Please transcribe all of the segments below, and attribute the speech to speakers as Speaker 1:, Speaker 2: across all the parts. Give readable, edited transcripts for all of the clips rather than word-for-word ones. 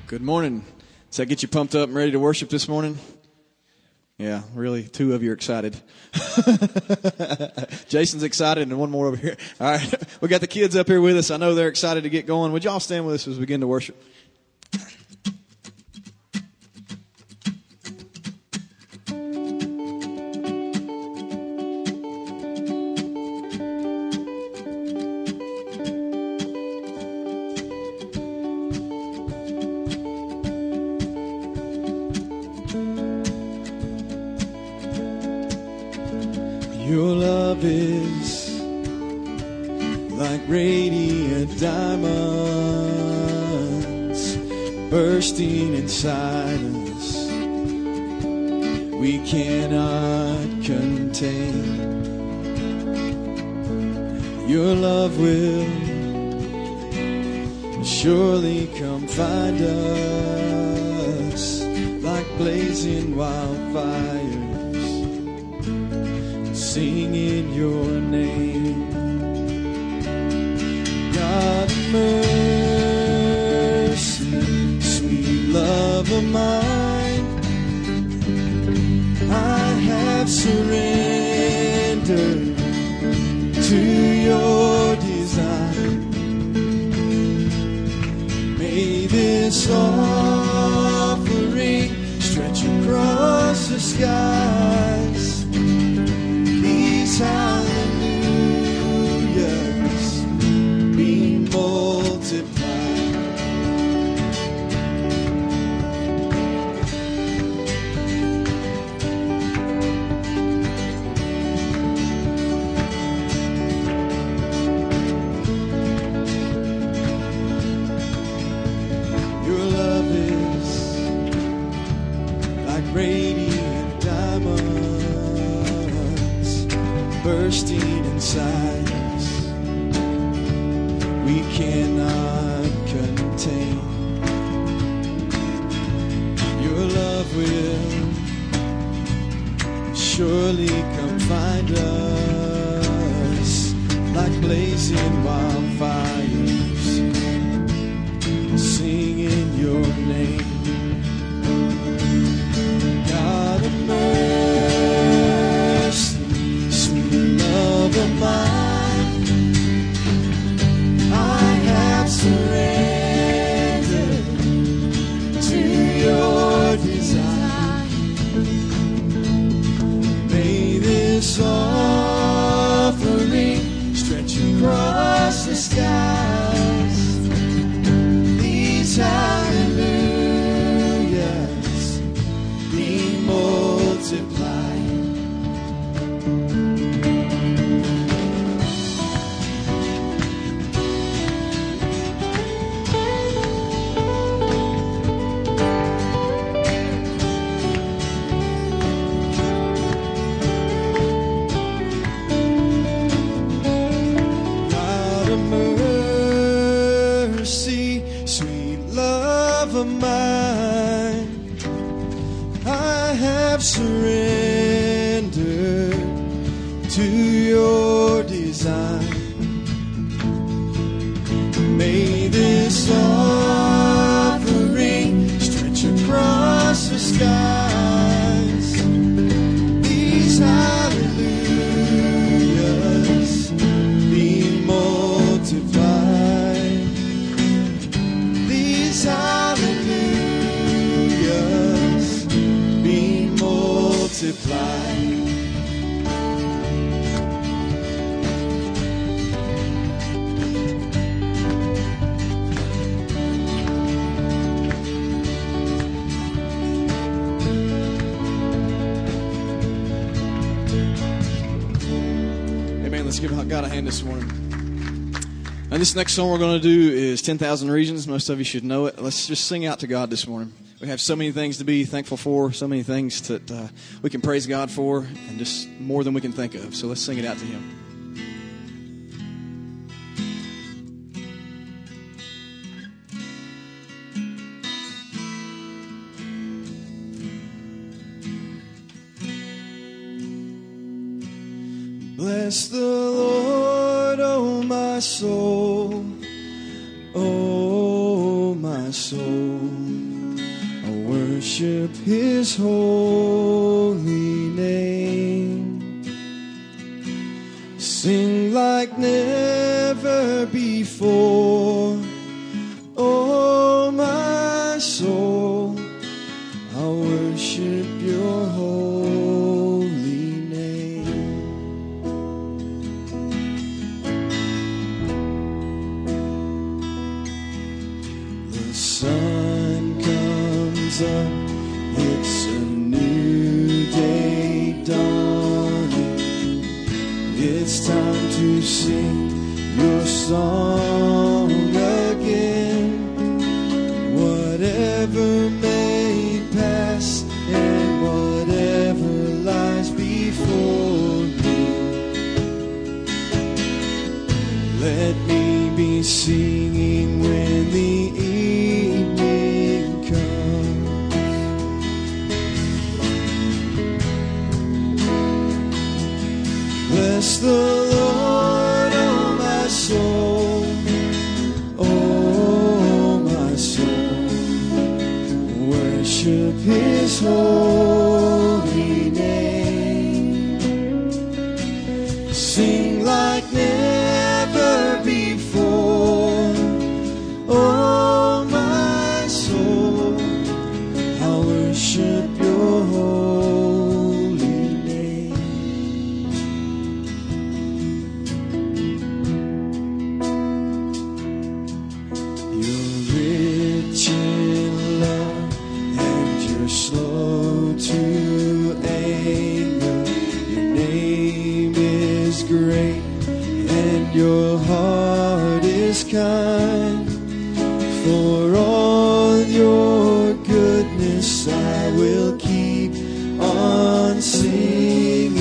Speaker 1: Good morning. Does that get you pumped up and ready to worship this morning? Yeah, really, two of you are excited. Jason's excited and one more over here. All right, we got the kids up here with us. I know they're excited to get going. Would y'all stand with us as we begin to worship? Your love is like radiant diamonds bursting inside us. We cannot contain. Your love will surely come find us like blazing wildfires. Singing your name, God of mercy, sweet love of mine, I have surrendered to your design. May this offering stretch across the skies. Hallelujahs be multiplied. Your love is like radiant diamonds bursting inside us, we cannot contain. Your love will surely come find us like blazing wildfires, singing your name. God of mercy, love of mine, I have surrendered to your design. May this offering stretch across the skies. These hallelujahs be multiplied. Mine, I have surrendered to your design. May this offering stretch across the skies. These hallelujahs be multiplied. These hallelujahs be multiplied. Amen. Let's give God a hand this morning. And this next song we're going to do is 10,000 Reasons. Most of you should know it. Let's just sing out to God this morning. We have so many things to be thankful for, so many things that we can praise God for, and just more than we can think of. So let's sing it out to Him. Bless the Lord, oh my soul, oh my soul. I worship His holy name. Sing like never before. Oh, my soul, I worship your holy name. The sun comes up, it's a new day dawning. It's time to sing your song again. Whatever may pass and whatever lies before me, let me be singing when the evening comes. Bless the Lord, oh my soul, oh my soul. Worship His holy name. Sing like never before. Oh, my soul, I worship your holy name. You're rich in love, slow to anger. Your name is great and your heart is kind. For all your goodness I will keep on singing.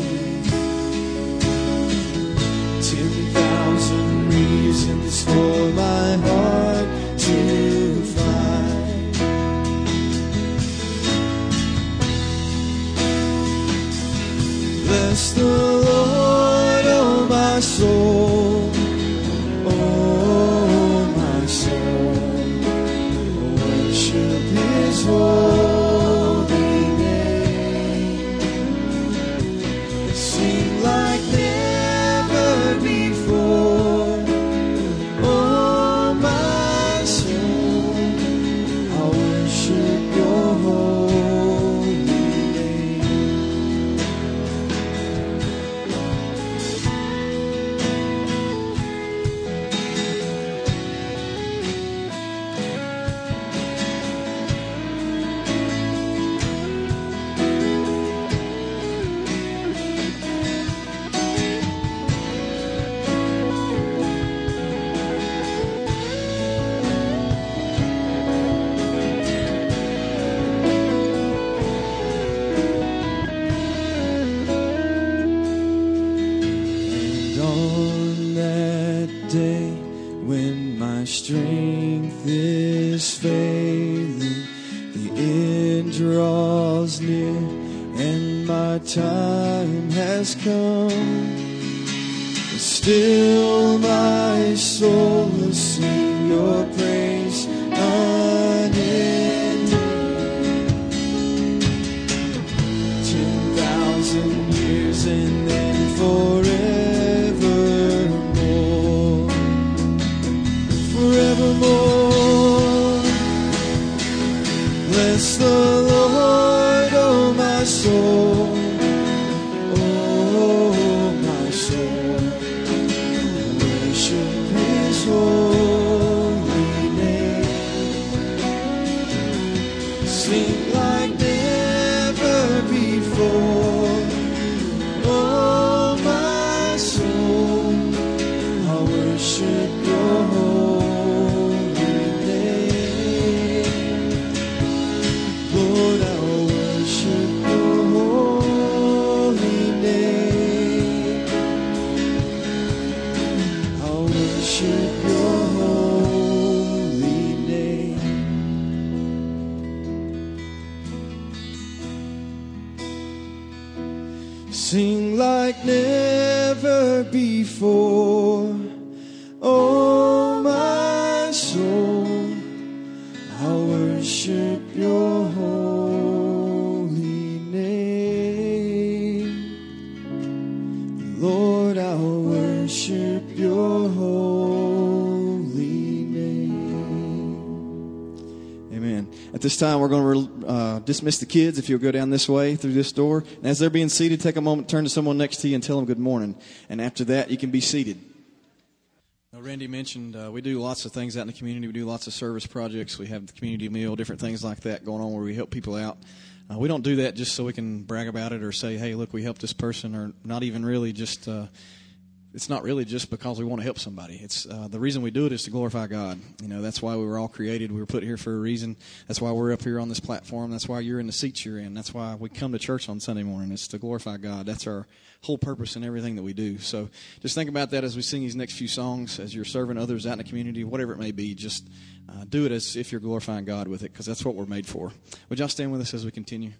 Speaker 1: 10,000 reasons for my heart to find. Bless the Lord, oh my soul, oh my soul. Worship His holy name. Sing like never before. Oh my soul, I worship your holy name. Day when my strength is failing, the end draws near and my time has come. Still my soul will sing your praise unending. 10,000 years and then forevermore. Bless the Lord, oh my soul, oh my soul. Worship His holy name. Sing like never before. Oh my soul, I worship your holy name. Lord, I worship your holy name. I worship your holy name. Sing like never before. Oh, my soul, worship your holy name. Lord, I'll worship your holy name. Amen. At this time, we're going to dismiss the kids. If you'll go down this way through this door. And as they're being seated, take a moment, turn to someone next to you and tell them good morning. And after that, you can be seated. Now, Randy mentioned we do lots of things out in the community. We do lots of service projects. We have the community meal, different things like that going on where we help people out. We don't do that just so we can brag about it or say, hey, look, we helped this person, or not even really just... It's not really just because we want to help somebody. It's the reason we do it is to glorify God. You know, that's why we were all created. We were put here for a reason. That's why we're up here on this platform. That's why you're in the seats you're in. That's why we come to church on Sunday morning. It's to glorify God. That's our whole purpose in everything that we do. So just think about that as we sing these next few songs, as you're serving others out in the community, whatever it may be. Just do it as if you're glorifying God with it, because that's what we're made for. Would y'all stand with us as we continue?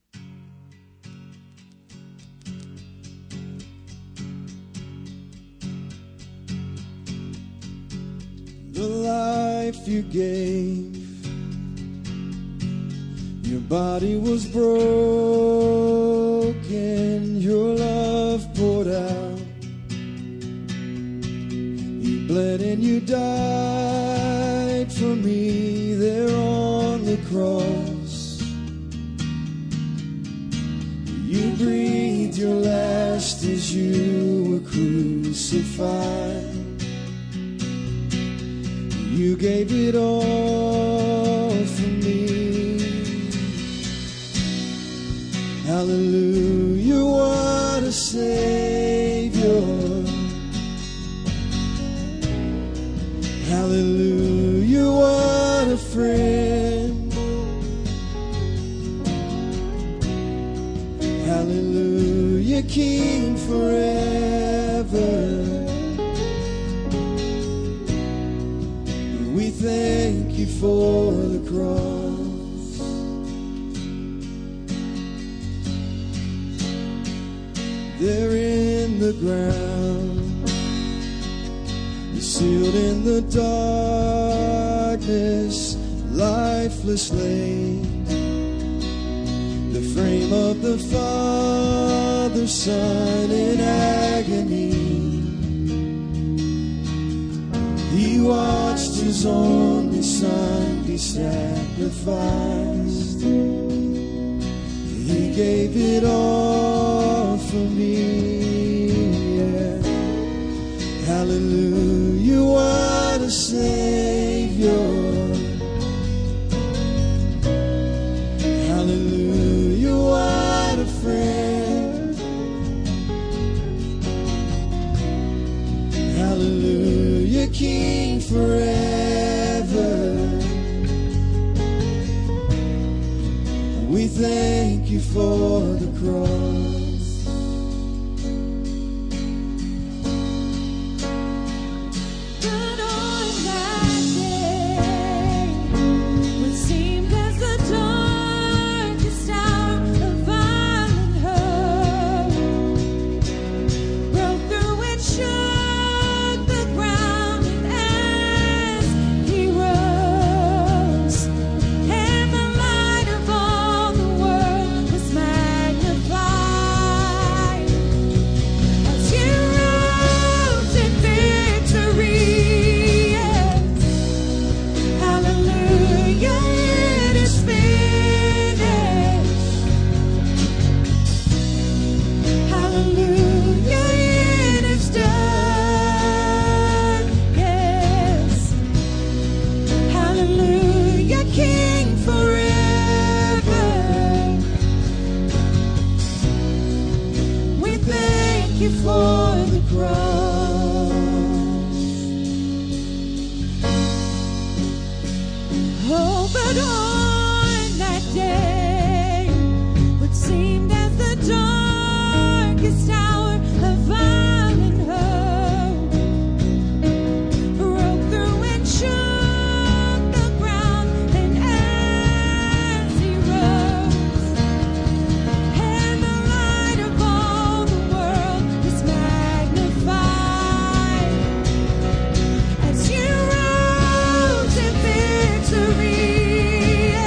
Speaker 1: The life you gave, your body was broken, your love poured out. You bled and you died for me there on the cross. You breathed your last as you were crucified. You gave it all for me. Hallelujah, what a Savior. Hallelujah, what a friend. Hallelujah, King forever. Thank you for the cross. There in the ground, sealed in the darkness, lifeless lay. The frame of the Father's Son in agony. He watched his only Son be sacrificed. He gave it all for me. Yeah. Hallelujah, what a Savior. Hallelujah, what a friend. Hallelujah, King forever. We thank you for the cross.
Speaker 2: But on that day, what seemed as the darkest hour, a violent hurt broke through and shook the ground. And as he rose, and the light of all the world was magnified, as he rose in victory, yes. Hallelujah, it is finished. Hallelujah, it is done, yes. Hallelujah, King forever. We thank you for the cross. Oh, but on that day, what seemed as the darkest hour, a violent hurt broke through and shook the ground. And as he rose, and the light of all the world was magnified, as you rose in victory,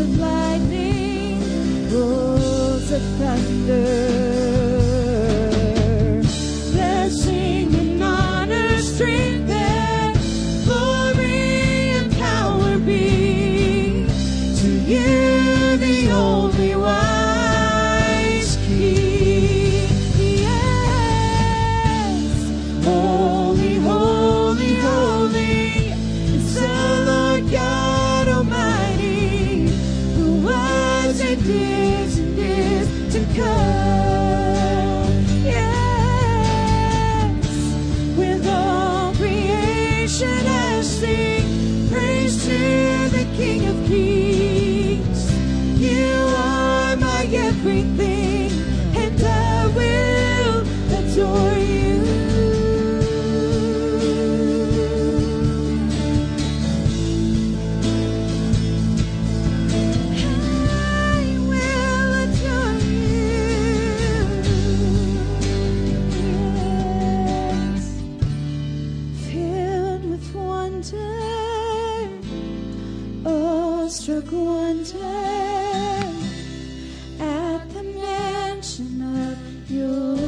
Speaker 2: of lightning, rolls of thunder. Blessing and honor, strength and glory and power be to you, the only wise King. Yes, holy, holy, holy is the Lord God Almighty, who was and is to come. Yes, with all creation I sing praise to the King of Kings. You are my everything, and I will adore you. I will adore you. Yes. Filled with wonder, awestruck wonder, at the mention of your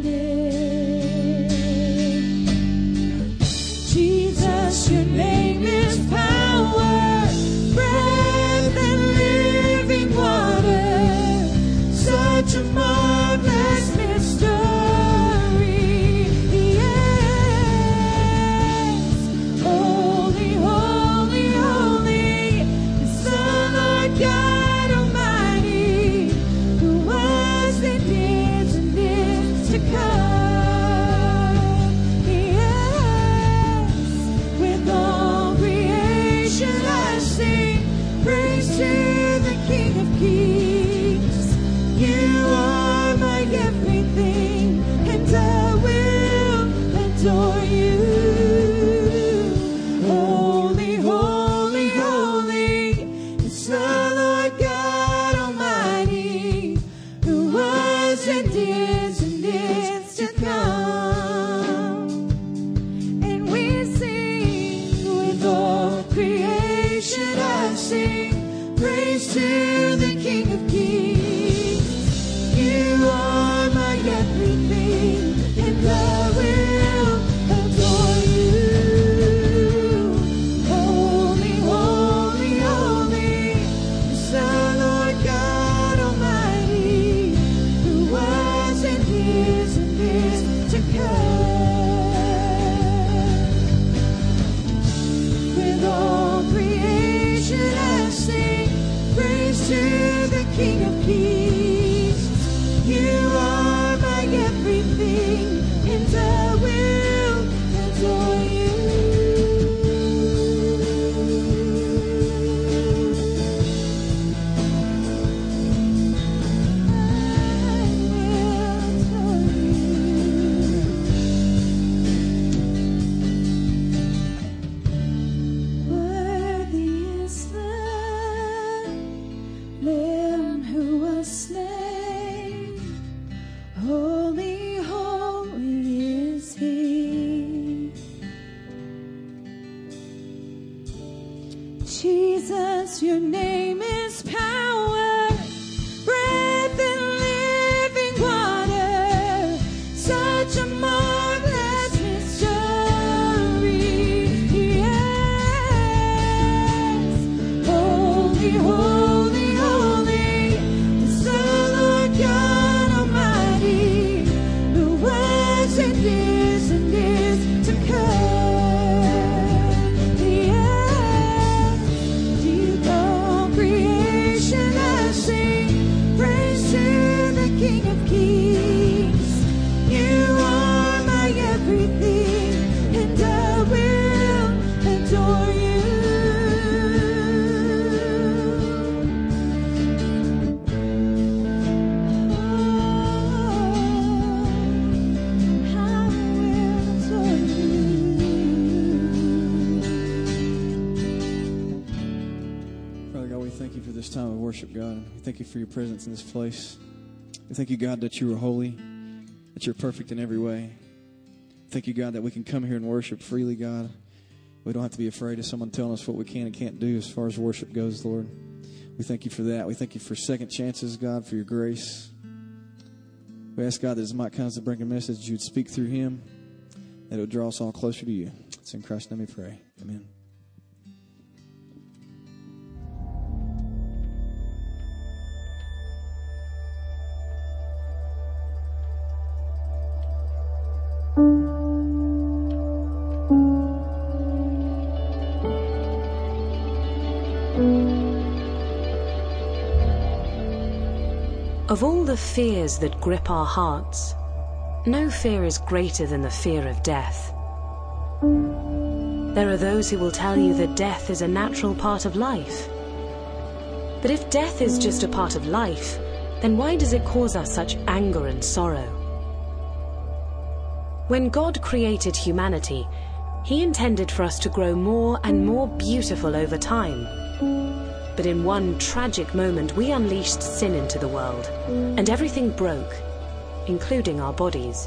Speaker 2: name. Jesus, your name is power, breath and living water, such a marvelous mystery. Yes, holy, holy, holy is the Lord God Almighty, who was and is to come. Yes, with all creation I sing praise to the King of Kings. You are my everything, and I will adore you. Holy, holy, holy is the Lord God Almighty, who was and is to come. And we sing with all creation I sing praise to the King of Kings. You are my everything, and I will adore you. Holy, holy, holy is the Lord God Almighty, who was and is to come. With all creation I sing praise to the King of Kings. You are my everything, and I will adore you. Worthy is the Lamb who was slain. Holy, holy is He. Jesus, your name is power, breath and living water, such a marvelous mystery. Yes, holy, holy, holy is the Lord God Almighty, who was and is to come. Yes, deep all creation I sing praise to the King of Kings. You are my everything, and I will adore you.
Speaker 1: Father God, we thank you for this time of worship, God. We thank you for your presence in this place. We thank you, God, that you are holy, that you're perfect in every way. Thank you, God, that we can come here and worship freely, God. We don't have to be afraid of someone telling us what we can and can't do as far as worship goes, Lord. We thank you for that. We thank you for second chances, God, for your grace. We ask, God, that as Mike comes to bring a message, you would speak through him, that it would draw us all closer to you. It's in Christ's name we pray. Amen.
Speaker 3: Of all the fears that grip our hearts, no fear is greater than the fear of death. There are those who will tell you that death is a natural part of life. But if death is just a part of life, then why does it cause us such anger and sorrow? When God created humanity, He intended for us to grow more and more beautiful over time. But in one tragic moment, we unleashed sin into the world, and everything broke, including our bodies.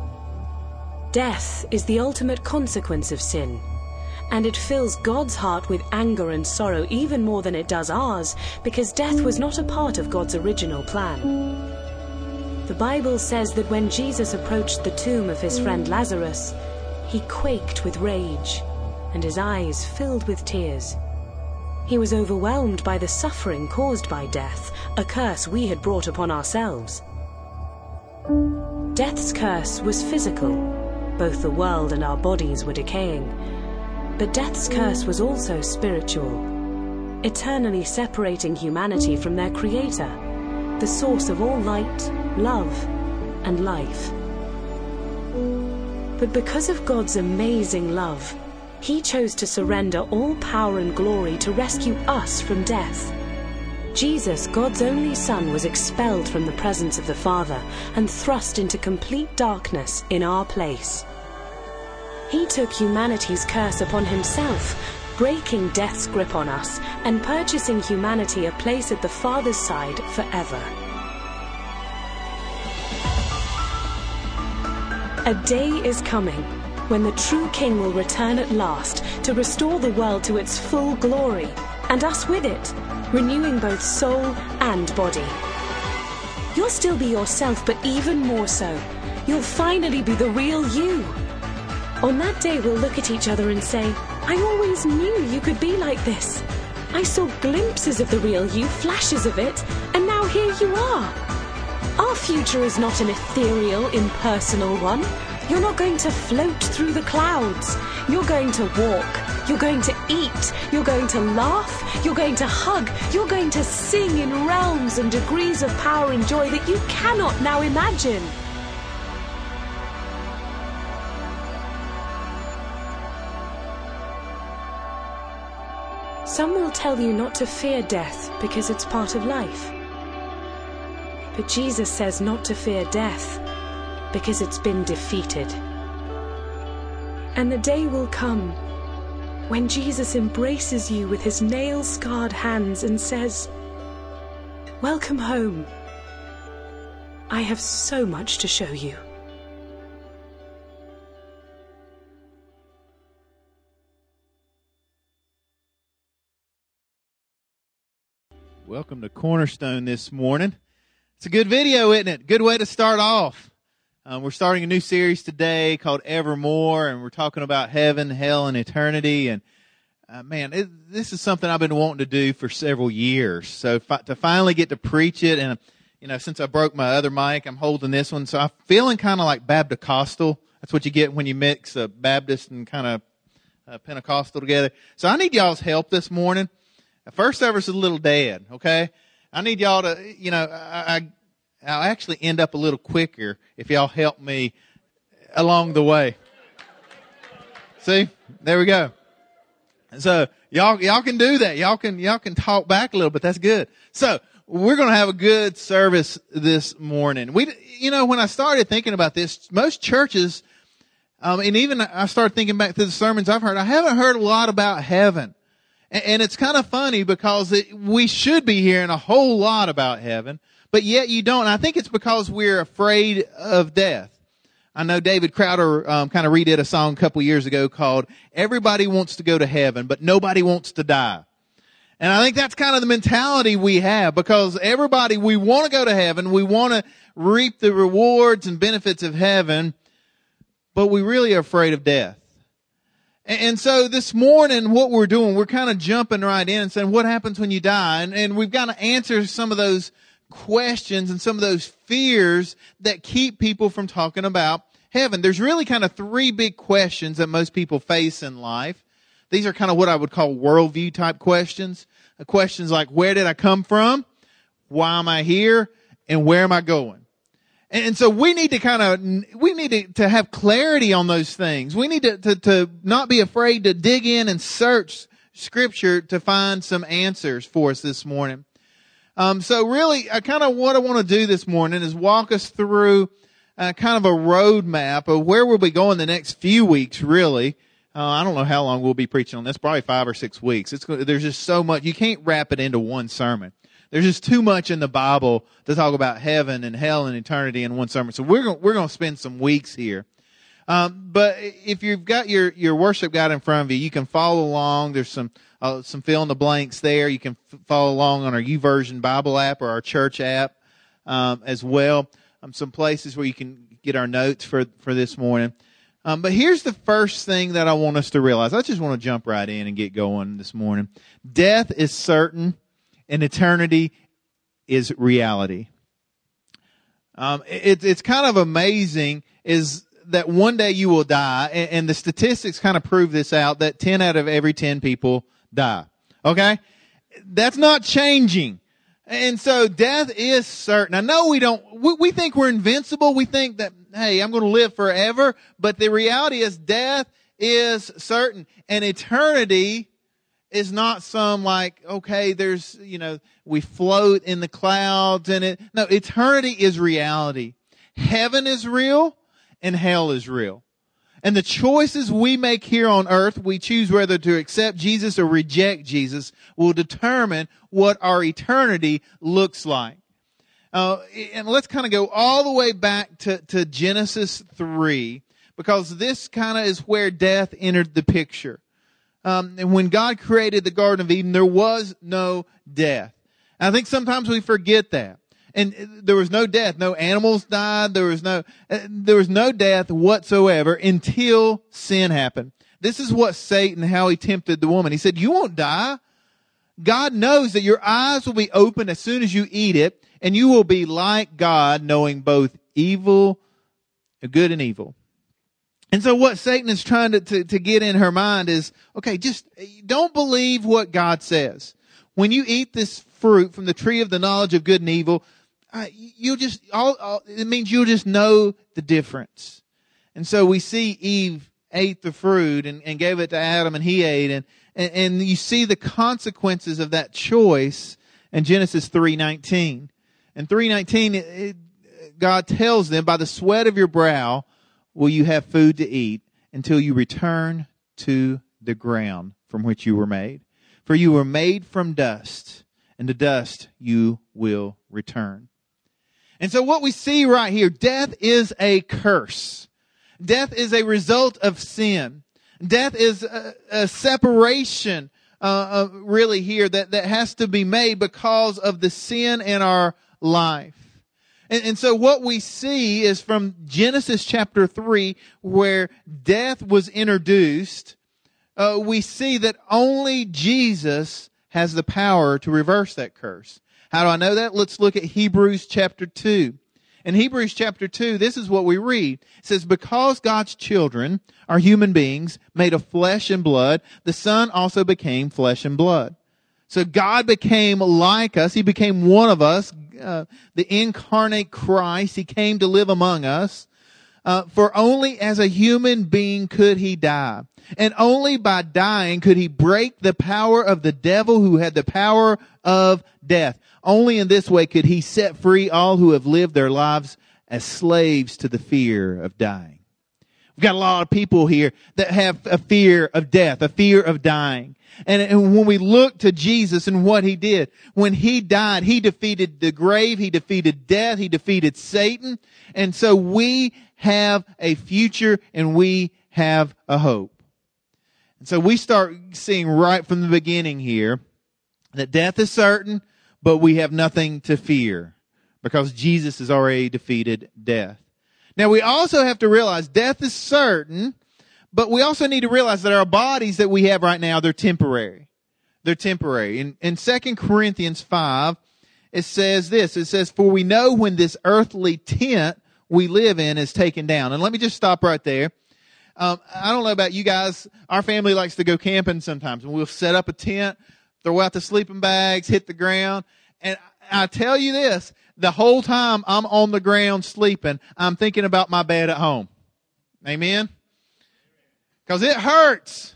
Speaker 3: Death is the ultimate consequence of sin, and it fills God's heart with anger and sorrow even more than it does ours, because death was not a part of God's original plan. The Bible says that when Jesus approached the tomb of his friend Lazarus, he quaked with rage, and his eyes filled with tears. He was overwhelmed by the suffering caused by death, a curse we had brought upon ourselves. Death's curse was physical. Both the world and our bodies were decaying. But death's curse was also spiritual, eternally separating humanity from their Creator, the source of all light, love, and life. But because of God's amazing love, He chose to surrender all power and glory to rescue us from death. Jesus, God's only Son, was expelled from the presence of the Father and thrust into complete darkness in our place. He took humanity's curse upon himself, breaking death's grip on us and purchasing humanity a place at the Father's side forever. A day is coming when the true King will return at last to restore the world to its full glory, and us with it, renewing both soul and body. You'll still be yourself, but even more so, you'll finally be the real you. On that day, we'll look at each other and say, I always knew you could be like this. I saw glimpses of the real you, flashes of it, and now here you are. Our future is not an ethereal, impersonal one. You're not going to float through the clouds. You're going to walk. You're going to eat. You're going to laugh. You're going to hug. You're going to sing in realms and degrees of power and joy that you cannot now imagine. Some will tell you not to fear death because it's part of life. But Jesus says not to fear death because it's been defeated. And the day will come when Jesus embraces you with his nail-scarred hands and says, Welcome home. I have so much to show you.
Speaker 4: Welcome to Cornerstone this morning. It's a good video, isn't it? Good way to start off. We're starting a new series today called Evermore, and we're talking about heaven, hell, and eternity. And this is something I've been wanting to do for several years. So to finally get to preach it, and since I broke my other mic, I'm holding this one, so I'm feeling kind of like Baptist-costal. That's what you get when you mix a Baptist and kind of Pentecostal together. So I need y'all's help this morning. The first service is a little dead, okay? I need y'all to, I'll actually end up a little quicker if y'all help me along the way. See? There we go. So y'all can do that. Y'all can talk back a little bit. That's good. So we're going to have a good service this morning. When I started thinking about this, most churches, and even I started thinking back to the sermons I've heard, I haven't heard a lot about heaven. And it's kind of funny because we should be hearing a whole lot about heaven, but yet you don't. And I think it's because we're afraid of death. I know David Crowder kind of redid a song a couple years ago called "Everybody Wants to Go to Heaven, but Nobody Wants to Die." And I think that's kind of the mentality we have, because everybody, we want to go to heaven. We want to reap the rewards and benefits of heaven, but we really are afraid of death. And so this morning, what we're doing, we're kind of jumping right in and saying, what happens when you die? And we've got to answer some of those questions and some of those fears that keep people from talking about heaven. There's really kind of three big questions that most people face in life. These are kind of what I would call worldview type questions. Questions like, where did I come from? Why am I here? And where am I going? And so we need to have clarity on those things. We need to not be afraid to dig in and search Scripture to find some answers for us this morning. So really, kind of what I want to do this morning is walk us through kind of a roadmap of where we'll be going the next few weeks, really. I don't know how long we'll be preaching on this, probably 5 or 6 weeks. There's just so much. You can't wrap it into one sermon. There's just too much in the Bible to talk about heaven and hell and eternity in one sermon. So we're going to spend some weeks here. But if you've got your worship guide in front of you, you can follow along. There's some fill in the blanks there. You can follow along on our YouVersion Bible app or our church app, as well. Some places where you can get our notes for this morning. But here's the first thing that I want us to realize. I just want to jump right in and get going this morning. Death is certain, and eternity is reality. It's kind of amazing is that one day you will die, and the statistics kind of prove this out, that 10 out of every 10 people die. Okay? That's not changing. And so death is certain. I know we think we're invincible. We think that, hey, I'm going to live forever. But the reality is death is certain. And eternity is not some like, okay, there's, we float in the clouds and it. No, eternity is reality. Heaven is real and hell is real. And the choices we make here on earth, we choose whether to accept Jesus or reject Jesus, will determine what our eternity looks like. And let's kind of go all the way back to Genesis 3, because this kind of is where death entered the picture. And when God created the Garden of Eden, there was no death. And I think sometimes we forget that. And there was no death. No animals died. There was no death whatsoever until sin happened. This is what Satan, how he tempted the woman. He said, you won't die. God knows that your eyes will be opened as soon as you eat it, and you will be like God, knowing both good and evil. And so what Satan is trying to get in her mind is, okay, just don't believe what God says. When you eat this fruit from the tree of the knowledge of good and evil, it means you'll just know the difference. And so we see Eve ate the fruit and gave it to Adam, and he ate, and you see the consequences of that choice in Genesis 3:19. In 3:19, God tells them, by the sweat of your brow will you have food to eat until you return to the ground from which you were made. For you were made from dust, and to dust you will return. And so what we see right here, death is a curse. Death is a result of sin. Death is a separation, really here that has to be made because of the sin in our life. And so what we see is from Genesis chapter 3, where death was introduced, we see that only Jesus has the power to reverse that curse. How do I know that? Let's look at Hebrews chapter 2. In Hebrews chapter 2, this is what we read. It says, because God's children are human beings made of flesh and blood, the Son also became flesh and blood. So God became like us. He became one of us, the incarnate Christ. He came to live among us. For only as a human being could he die. And only by dying could he break the power of the devil, who had the power of death. Only in this way could he set free all who have lived their lives as slaves to the fear of dying. We've got a lot of people here that have a fear of death, a fear of dying. And when we look to Jesus and what he did, when he died, he defeated the grave, he defeated death, he defeated Satan. And so we have a future and we have a hope. And so we start seeing right from the beginning here That death is certain, but we have nothing to fear because Jesus has already defeated death. Now we also have to realize death is certain, but we also need to realize that our bodies that we have right now, they're temporary. They're temporary. In 2 Corinthians 5, it says this. It says, for we know when this earthly tent we live in is taken down. And let me just stop right there. I don't know about you guys. Our family likes to go camping sometimes. And we'll set up a tent, throw out the sleeping bags, hit the ground. And I tell you this, the whole time I'm on the ground sleeping, I'm thinking about my bed at home. Amen? Because it hurts.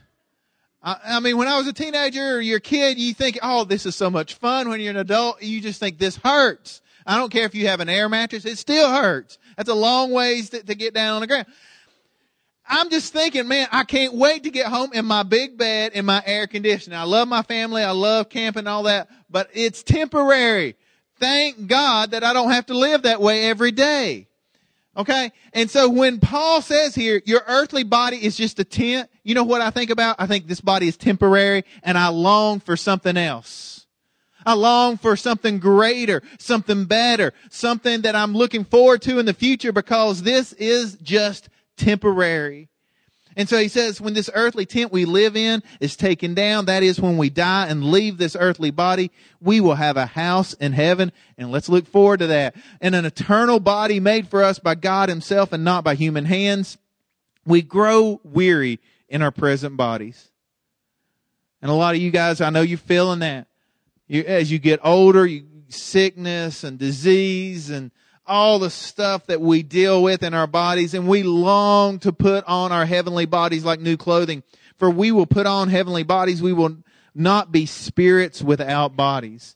Speaker 4: I mean, when I was a teenager or you're a kid, you think, oh, this is so much fun. When you're an adult, you just think this hurts. I don't care if you have an air mattress. It still hurts. That's a long ways to get down on the ground. I'm just thinking, man, I can't wait to get home in my big bed and my air conditioning. I love my family. I love camping and all that, but it's temporary. Thank God that I don't have to live that way every day. Okay? And so when Paul says here, your earthly body is just a tent, you know what I think about? I think this body is temporary and I long for something else. I long for something greater, something better, something that I'm looking forward to in the future because this is just temporary. And so he says, when this earthly tent we live in is taken down, that is when we die and leave this earthly body, we will have a house in heaven. And let's look forward to that. And an eternal body made for us by God himself and not by human hands. We grow weary in our present bodies. And a lot of you guys, I know you're feeling that. As you get older, sickness and disease and all the stuff that we deal with in our bodies, and we long to put on our heavenly bodies like new clothing. For we will put on heavenly bodies. We will not be spirits without bodies.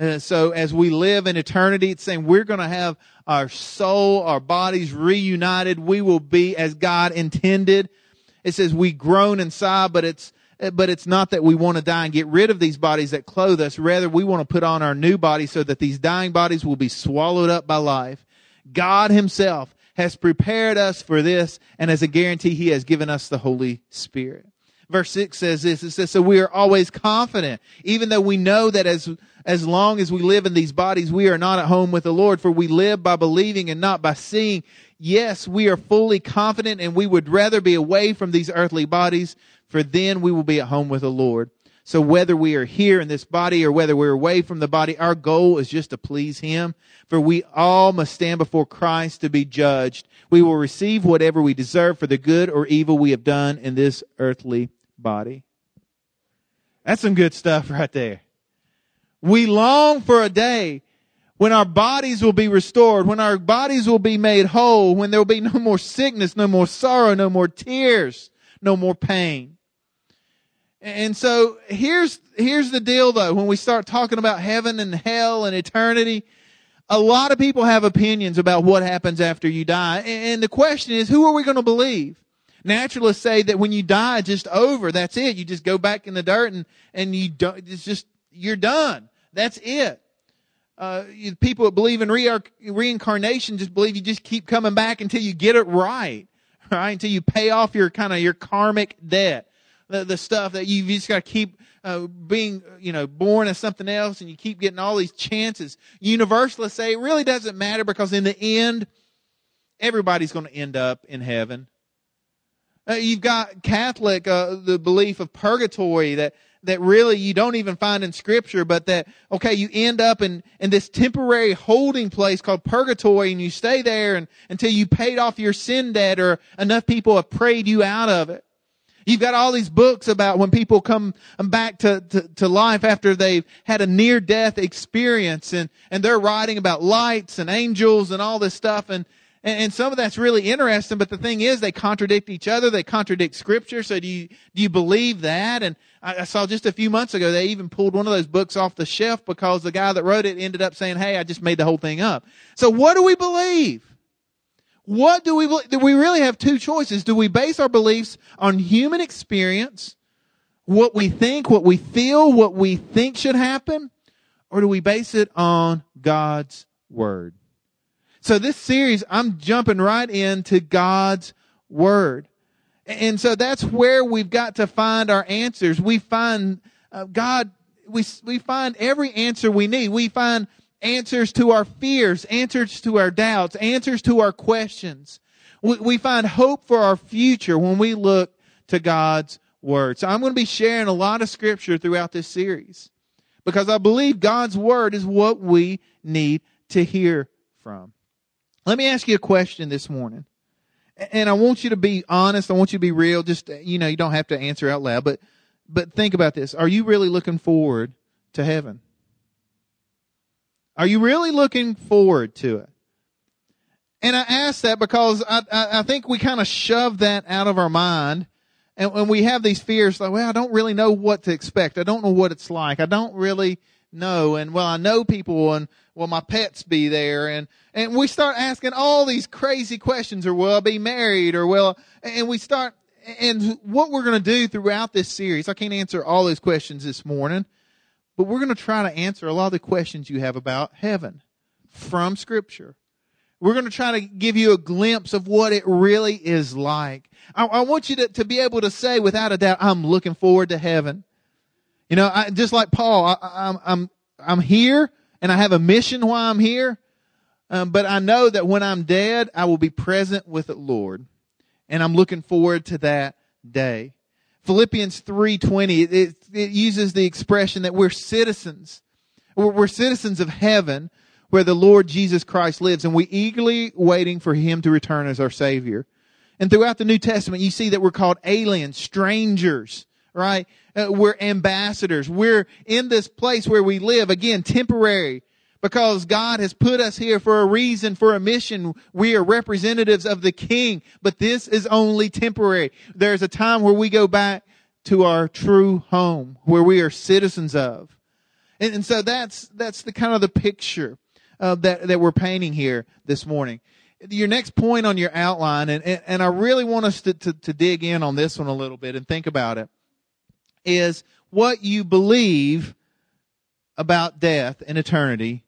Speaker 4: So as we live in eternity, it's saying we're going to have our soul, our bodies reunited. We will be as God intended. It says we groan inside, but it's not that we want to die and get rid of these bodies that clothe us. Rather, we want to put on our new bodies so that these dying bodies will be swallowed up by life. God himself has prepared us for this, and as a guarantee, he has given us the Holy Spirit. Verse 6 says this. It says, so we are always confident, even though we know that as long as we live in these bodies, we are not at home with the Lord, for we live by believing and not by seeing. Yes, we are fully confident, and we would rather be away from these earthly bodies, for then we will be at home with the Lord. So whether we are here in this body or whether we're away from the body, our goal is just to please him. For we all must stand before Christ to be judged. We will receive whatever we deserve for the good or evil we have done in this earthly body. That's some good stuff right there. We long for a day when our bodies will be restored, when our bodies will be made whole, when there will be no more sickness, no more sorrow, no more tears, no more pain. And so here's the deal though. When we start talking about heaven and hell and eternity, a lot of people have opinions about what happens after you die. And the question is, who are we going to believe? Naturalists say that when you die, it's just over. That's it. You just go back in the dirt and you don't, you're done. That's it. People that believe in reincarnation just believe you just keep coming back until you get it right? Until you pay off your karmic debt. The stuff that you've just got to keep being, born as something else, and you keep getting all these chances. Universalists say it really doesn't matter because in the end, everybody's going to end up in heaven. You've got Catholic, the belief of purgatory that really you don't even find in Scripture, but that, okay, you end up in this temporary holding place called purgatory, and you stay there until you paid off your sin debt or enough people have prayed you out of it. You've got all these books about when people come back to life after they've had a near-death experience, and they're writing about lights and angels and all this stuff, and some of that's really interesting, but the thing is they contradict each other, they contradict Scripture, so do you believe that? And I saw just a few months ago they even pulled one of those books off the shelf because the guy that wrote it ended up saying, hey, I just made the whole thing up. So what do we believe? What do we believe? Do we really have two choices? Do we base our beliefs on human experience, what we think, what we feel, what we think should happen? Or do we base it on God's Word? So this series, I'm jumping right into God's Word. And so that's where we've got to find our answers. We find God we find every answer we need. We find answers to our fears, answers to our doubts, answers to our questions. We find hope for our future when we look to God's Word. So I'm going to be sharing a lot of Scripture throughout this series because I believe God's Word is what we need to hear from. Let me ask you a question this morning. And I want you to be honest. I want you to be real. Just, you don't have to answer out loud, but think about this. Are you really looking forward to heaven? Are you really looking forward to it? And I ask that because I think we kind of shove that out of our mind. And when we have these fears, like, well, I don't really know what to expect. I don't know what it's like. I don't really know. And, well, I know people, and, will my pets be there? And we start asking all these crazy questions, or will I be married? Or and we start, and what we're going to do throughout this series, I can't answer all those questions this morning, but we're going to try to answer a lot of the questions you have about heaven from Scripture. We're going to try to give you a glimpse of what it really is like. I want you to be able to say without a doubt, I'm looking forward to heaven. Just like Paul, I'm here and I have a mission while I'm here. But I know that when I'm dead, I will be present with the Lord. And I'm looking forward to that day. Philippians 3:20, it uses the expression that we're citizens. We're citizens of heaven where the Lord Jesus Christ lives, and we're eagerly waiting for Him to return as our Savior. And throughout the New Testament, you see that we're called aliens, strangers, right? We're ambassadors. We're in this place where we live, again, temporary, because God has put us here for a reason, for a mission. We are representatives of the King, but this is only temporary. There's a time where we go back to our true home, where we are citizens of. And so that's the kind of the picture that we're painting here this morning. Your next point on your outline, and I really want us to dig in on this one a little bit and think about it, is what you believe about death and eternity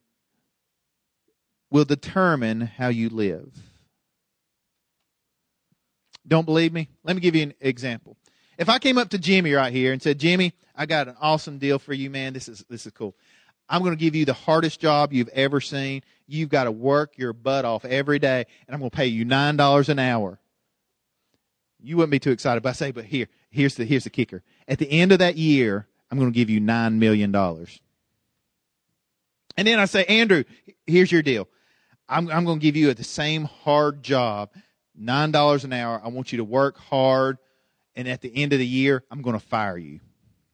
Speaker 4: will determine how you live. Don't believe me? Let me give you an example. If I came up to Jimmy right here and said, Jimmy, I got an awesome deal for you, man. This is cool. I'm going to give you the hardest job you've ever seen. You've got to work your butt off every day, and I'm going to pay you $9 an hour. You wouldn't be too excited, but I say, but here's the kicker. At the end of that year, I'm going to give you $9 million. And then I say, Andrew, here's your deal. I'm going to give you the same hard job, $9 an hour. I want you to work hard, and at the end of the year, I'm going to fire you.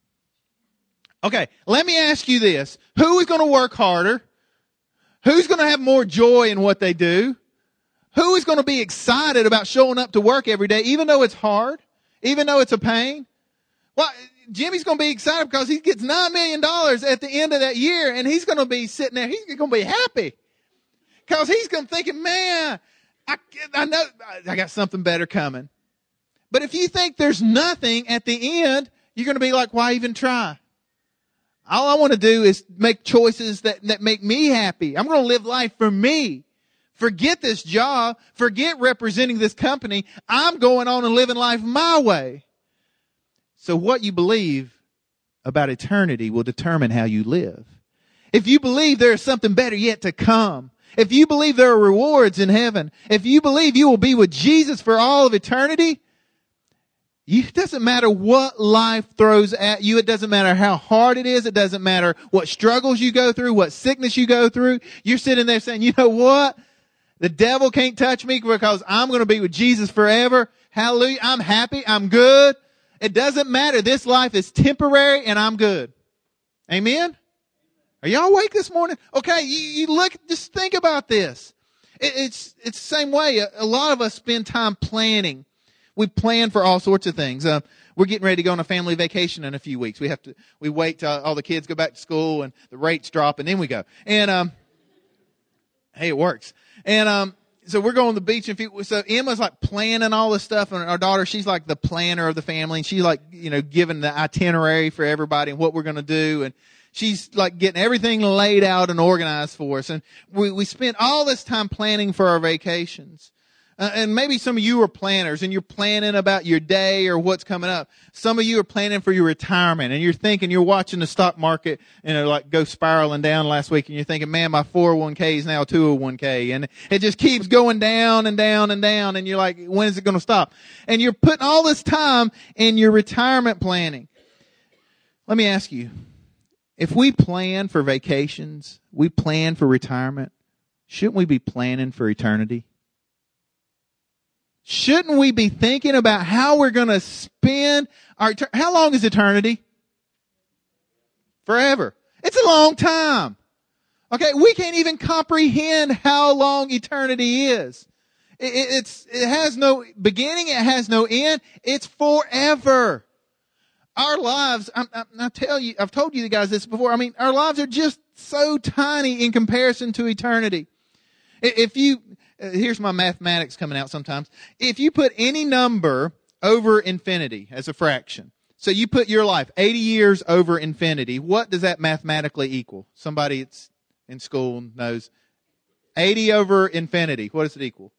Speaker 4: Okay, let me ask you this. Who is going to work harder? Who's going to have more joy in what they do? Who is going to be excited about showing up to work every day, even though it's hard, even though it's a pain? Well, Jimmy's going to be excited because he gets $9 million at the end of that year, and he's going to be sitting there. He's going to be happy because he's going to be thinking, man, I know I got something better coming. But if you think there's nothing at the end, you're going to be like, why even try? All I want to do is make choices that make me happy. I'm going to live life for me. Forget this job. Forget representing this company. I'm going on and living life my way. So what you believe about eternity will determine how you live. If you believe there is something better yet to come, if you believe there are rewards in heaven, if you believe you will be with Jesus for all of eternity, it doesn't matter what life throws at you. It doesn't matter how hard it is. It doesn't matter what struggles you go through, what sickness you go through. You're sitting there saying, you know what? The devil can't touch me because I'm going to be with Jesus forever. Hallelujah. I'm happy. I'm good. It doesn't matter. This life is temporary and I'm good. Amen? Are y'all awake this morning? Okay, you look, just think about this. It's the same way. A lot of us spend time planning. We plan for all sorts of things. We're getting ready to go on a family vacation in a few weeks. We wait till all the kids go back to school and the rates drop, and then we go. And hey, it works. And so we're going to the beach. So Emma's like planning all this stuff, and our daughter, she's like the planner of the family, and she's like, giving the itinerary for everybody and what we're going to do, and she's like getting everything laid out and organized for us. And we spent all this time planning for our vacations. And maybe some of you are planners and you're planning about your day or what's coming up. Some of you are planning for your retirement and you're thinking, you're watching the stock market and like go spiraling down last week and you're thinking, man, my 401k is now a 201k and it just keeps going down and down and down. And you're like, when is it going to stop? And you're putting all this time in your retirement planning. Let me ask you, if we plan for vacations, we plan for retirement, shouldn't we be planning for eternity? Shouldn't we be thinking about how we're going to spend our, how long is eternity? Forever. It's a long time. Okay, we can't even comprehend how long eternity is. It has no beginning, it has no end, it's forever. Our lives, I've told you guys this before, I mean, our lives are just so tiny in comparison to eternity. Here's my mathematics coming out sometimes. If you put any number over infinity as a fraction, so you put your life 80 years over infinity, what does that mathematically equal? Somebody that's in school knows. 80 over infinity, what does it equal?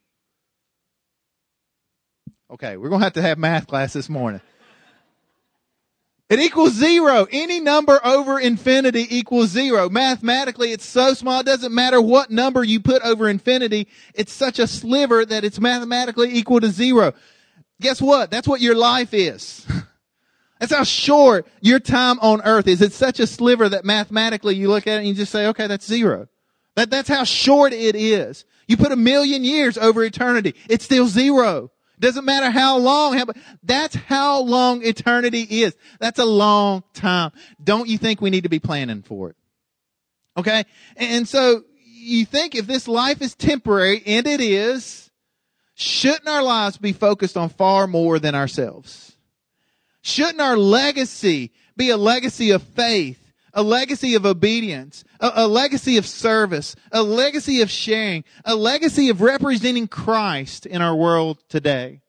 Speaker 4: Okay, we're going to have math class this morning. It equals 0. Any number over infinity equals 0. Mathematically, it's so small, it doesn't matter what number you put over infinity. It's such a sliver that it's mathematically equal to 0. Guess what? That's what your life is. That's how short your time on earth is. It's such a sliver that mathematically you look at it and you just say, okay, that's 0. That's how short it is. You put 1,000,000 years over eternity. It's still 0. Doesn't matter how long. That's how long eternity is. That's a long time. Don't you think we need to be planning for it? Okay? And so you think if this life is temporary, and it is, shouldn't our lives be focused on far more than ourselves? Shouldn't our legacy be a legacy of faith? A legacy of obedience, a legacy of service, a legacy of sharing, a legacy of representing Christ in our world today.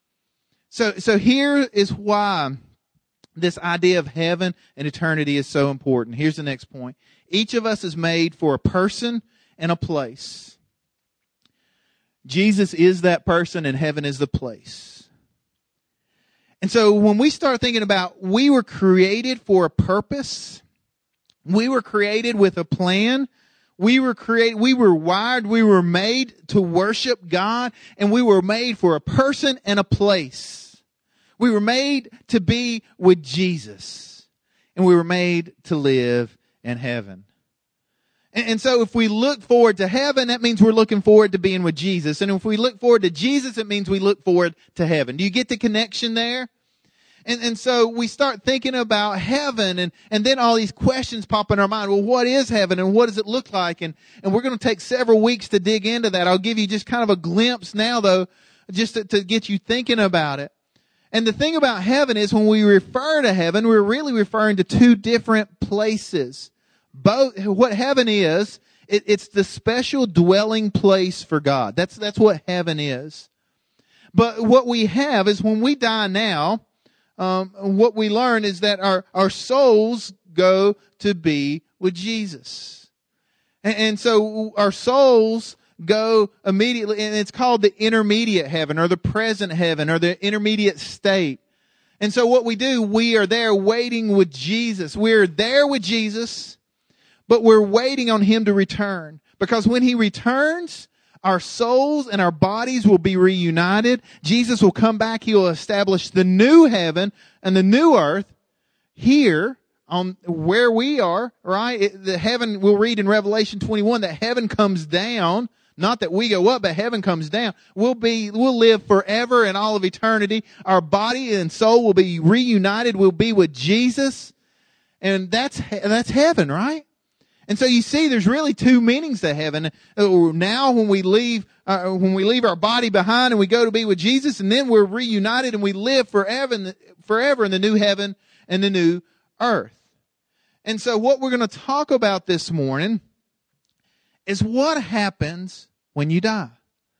Speaker 4: So here is why this idea of heaven and eternity is so important. Here's the next point. Each of us is made for a person and a place. Jesus is that person and heaven is the place. And so when we start thinking about we were created for a purpose, we were created with a plan. We were wired, we were made to worship God, and we were made for a person and a place. We were made to be with Jesus, and we were made to live in heaven. And so if we look forward to heaven, that means we're looking forward to being with Jesus. And if we look forward to Jesus, it means we look forward to heaven. Do you get the connection there? And so we start thinking about heaven and then all these questions pop in our mind. Well, what is heaven and what does it look like? And we're going to take several weeks to dig into that. I'll give you just kind of a glimpse now though, just to get you thinking about it. And the thing about heaven is when we refer to heaven, we're really referring to two different places. Both, what heaven is, it's the special dwelling place for God. That's what heaven is. But what we have is when we die now, what we learn is that our souls go to be with Jesus. And so our souls go immediately, and it's called the intermediate heaven or the present heaven or the intermediate state. And so what we do, we are there waiting with Jesus. We're there with Jesus, but we're waiting on Him to return. Because when He returns, our souls and our bodies will be reunited. Jesus will come back. He will establish the new heaven and the new earth here on where we are, right? The heaven, we'll read in Revelation 21 that heaven comes down. Not that we go up, but heaven comes down. We'll live forever in all of eternity. Our body and soul will be reunited. We'll be with Jesus. And that's heaven, right? And so you see, there's really two meanings to heaven. Now, when we leave our body behind and we go to be with Jesus, and then we're reunited and we live forever in the new heaven and the new earth. And so what we're going to talk about this morning is what happens when you die.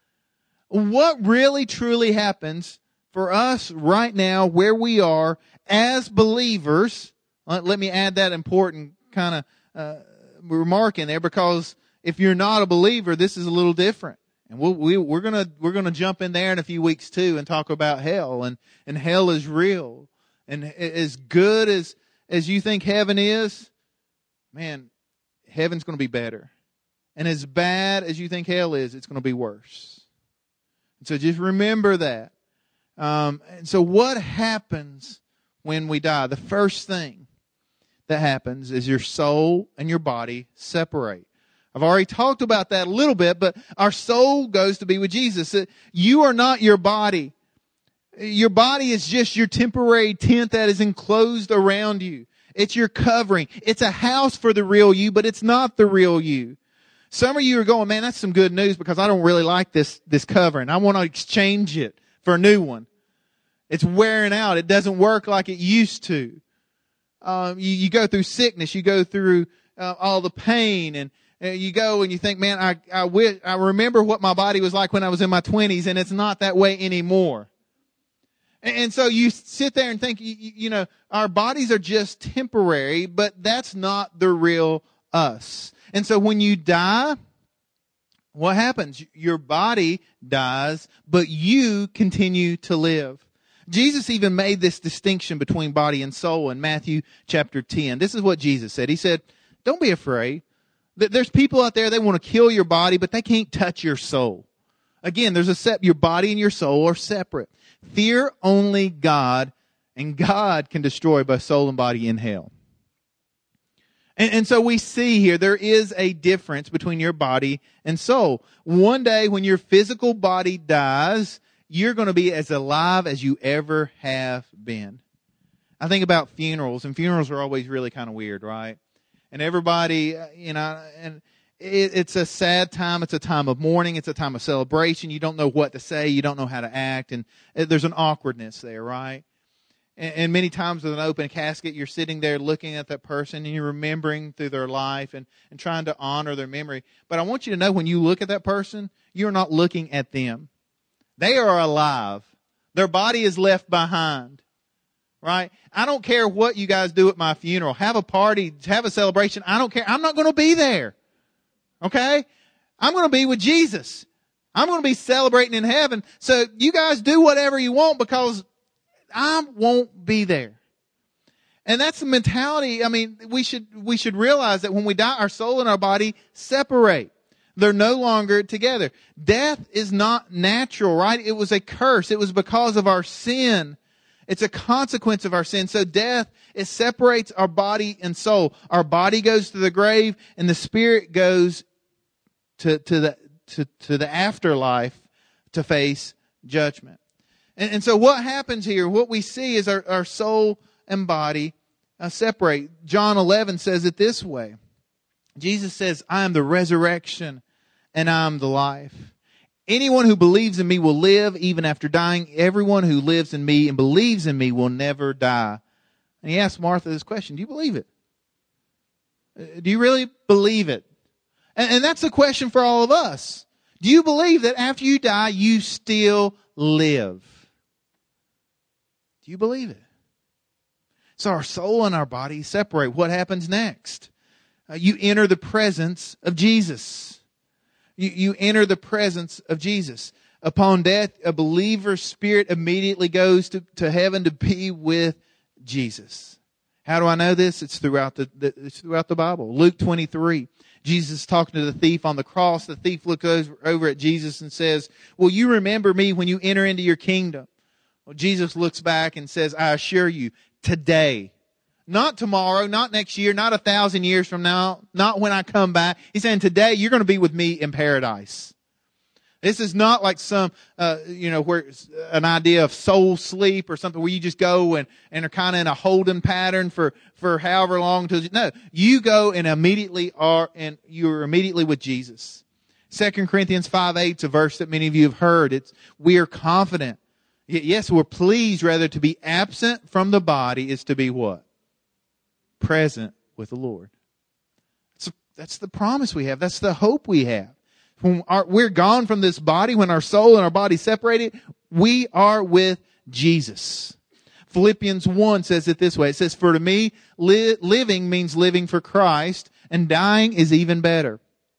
Speaker 4: What really truly happens for us right now where we are as believers. Let me add that important kind of remark in there, because if you're not a believer, this is a little different. And we're gonna jump in there in a few weeks too and talk about hell, and hell is real. And as good as you think heaven is, man, heaven's going to be better. And as bad as you think hell is, it's going to be worse. And so just remember that. And so what happens when we die? The first thing that happens is your soul and your body separate. I've already talked about that a little bit, but our soul goes to be with Jesus. You are not your body. Your body is just your temporary tent that is enclosed around you. It's your covering. It's a house for the real you, but it's not the real you. Some of you are going, man, that's some good news because I don't really like this covering. I want to exchange it for a new one. It's wearing out. It doesn't work like it used to. You go through sickness. You go through all the pain, and you go and you think, man, I remember what my body was like when I was in my 20s, and it's not that way anymore. And so you sit there and think, you know, our bodies are just temporary, but that's not the real us. And so when you die, what happens? Your body dies, but you continue to live. Jesus even made this distinction between body and soul in Matthew chapter 10. This is what Jesus said. He said, don't be afraid. There's people out there, they want to kill your body, but they can't touch your soul. Again, your body and your soul are separate. Fear only God, and God can destroy both soul and body in hell. And so we see here, there is a difference between your body and soul. One day when your physical body dies, you're going to be as alive as you ever have been. I think about funerals, and funerals are always really kind of weird, right? And everybody, you know, and it's a sad time. It's a time of mourning. It's a time of celebration. You don't know what to say. You don't know how to act. And there's an awkwardness there, right? And many times with an open casket, you're sitting there looking at that person and you're remembering through their life and trying to honor their memory. But I want you to know when you look at that person, you're not looking at them. They are alive. Their body is left behind. Right? I don't care what you guys do at my funeral. Have a party, have a celebration. I don't care. I'm not going to be there. Okay? I'm going to be with Jesus. I'm going to be celebrating in heaven. So you guys do whatever you want because I won't be there. And that's the mentality. I mean, we should realize that when we die, our soul and our body separate. They're no longer together. Death is not natural, right? It was a curse. It was because of our sin. It's a consequence of our sin. So death, it separates our body and soul. Our body goes to the grave and the spirit goes to the afterlife to face judgment. And so what happens here, what we see is our soul and body separate. John 11 says it this way. Jesus says, I am the resurrection and I am the life. Anyone who believes in me will live even after dying. Everyone who lives in me and believes in me will never die. And he asked Martha this question, do you believe it? Do you really believe it? And that's the question for all of us. Do you believe that after you die, you still live? Do you believe it? So our soul and our body separate. What happens next? You enter the presence of Jesus. You enter the presence of Jesus. Upon death, a believer's spirit immediately goes to heaven to be with Jesus. How do I know this? It's throughout the Bible. Luke 23. Jesus is talking to the thief on the cross. The thief looks over at Jesus and says, will you remember me when you enter into your kingdom? Well, Jesus looks back and says, I assure you, today, not tomorrow, not next year, not 1,000 years from now, not when I come back. He's saying today you're going to be with me in paradise. This is not like some, where an idea of soul sleep or something where you just go and are kind of in a holding pattern for however long. No, you go and you're immediately with Jesus. 2 Corinthians 5:8 is a verse that many of you have heard. We are confident. Yes, we're pleased rather to be absent from the body is to be what? Present with the Lord. So that's the promise we have. That's the hope we have. When we're gone from this body, when our soul and our body separated, we are with Jesus. Philippians 1 says it this way. It says, for to me, living means living for Christ, and dying is even better.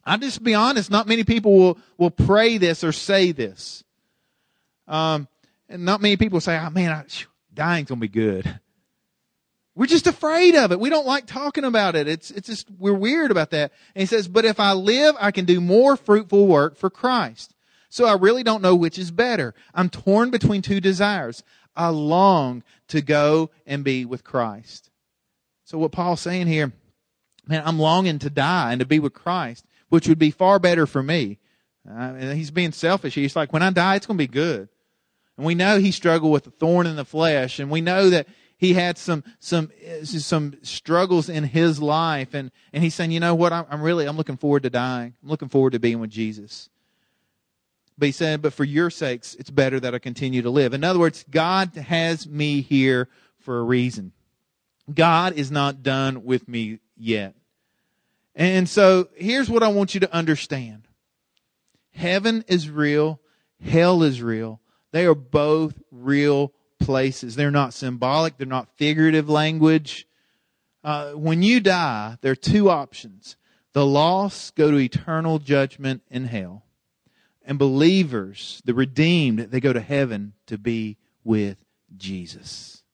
Speaker 4: I'll just be honest, not many people will pray this or say this. And not many people say, oh man, dying's going to be good. We're just afraid of it. We don't like talking about it. It's just, we're weird about that. And he says, but if I live, I can do more fruitful work for Christ. So I really don't know which is better. I'm torn between two desires. I long to go and be with Christ. So what Paul's saying here, man, I'm longing to die and to be with Christ, which would be far better for me. And he's being selfish. He's like, when I die, it's going to be good. And we know he struggled with a thorn in the flesh, and we know that he had some struggles in his life, and he's saying, you know what, I'm looking forward to dying. I'm looking forward to being with Jesus. But he said, but for your sakes, it's better that I continue to live. In other words, God has me here for a reason. God is not done with me yet. And so here's what I want you to understand. Heaven is real. Hell is real. They are both real places. They're not symbolic. They're not figurative language. When you die, there are two options. The lost go to eternal judgment in hell. And believers, the redeemed, they go to heaven to be with Jesus.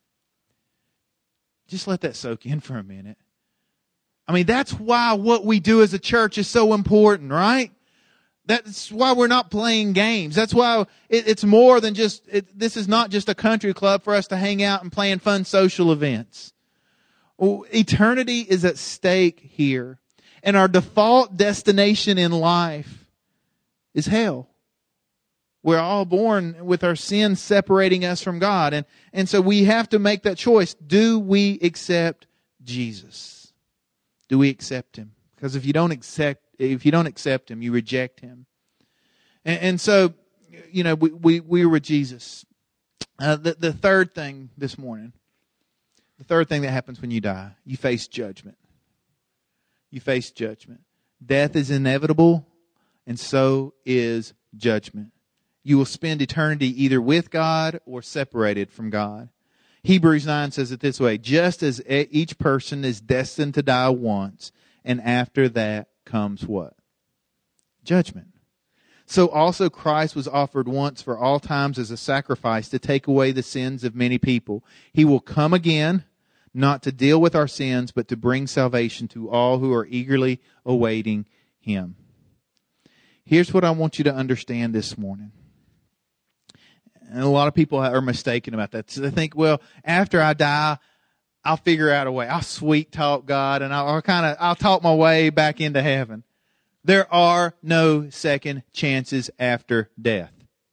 Speaker 4: Just let that soak in for a minute. I mean, that's why what we do as a church is so important, right? That's why we're not playing games. That's why it's more than just, this is not just a country club for us to hang out and plan fun social events. Eternity is at stake here. And our default destination in life is hell. We're all born with our sins separating us from God. And so we have to make that choice. Do we accept Jesus? Do we accept Him? Because if you don't accept Him, you reject Him. And so, you know, we were with Jesus. The third thing this morning, the third thing that happens when you die, you face judgment. You face judgment. Death is inevitable, and so is judgment. You will spend eternity either with God or separated from God. Hebrews 9 says it this way, just as each person is destined to die once, and after that comes what? Judgment. So also Christ was offered once for all times as a sacrifice to take away the sins of many people. He will come again, not to deal with our sins, but to bring salvation to all who are eagerly awaiting Him. Here's what I want you to understand this morning. And a lot of people are mistaken about that. So they think, well, after I die, I'll figure out a way. I'll sweet talk God and I'll talk my way back into heaven. There are no second chances after death.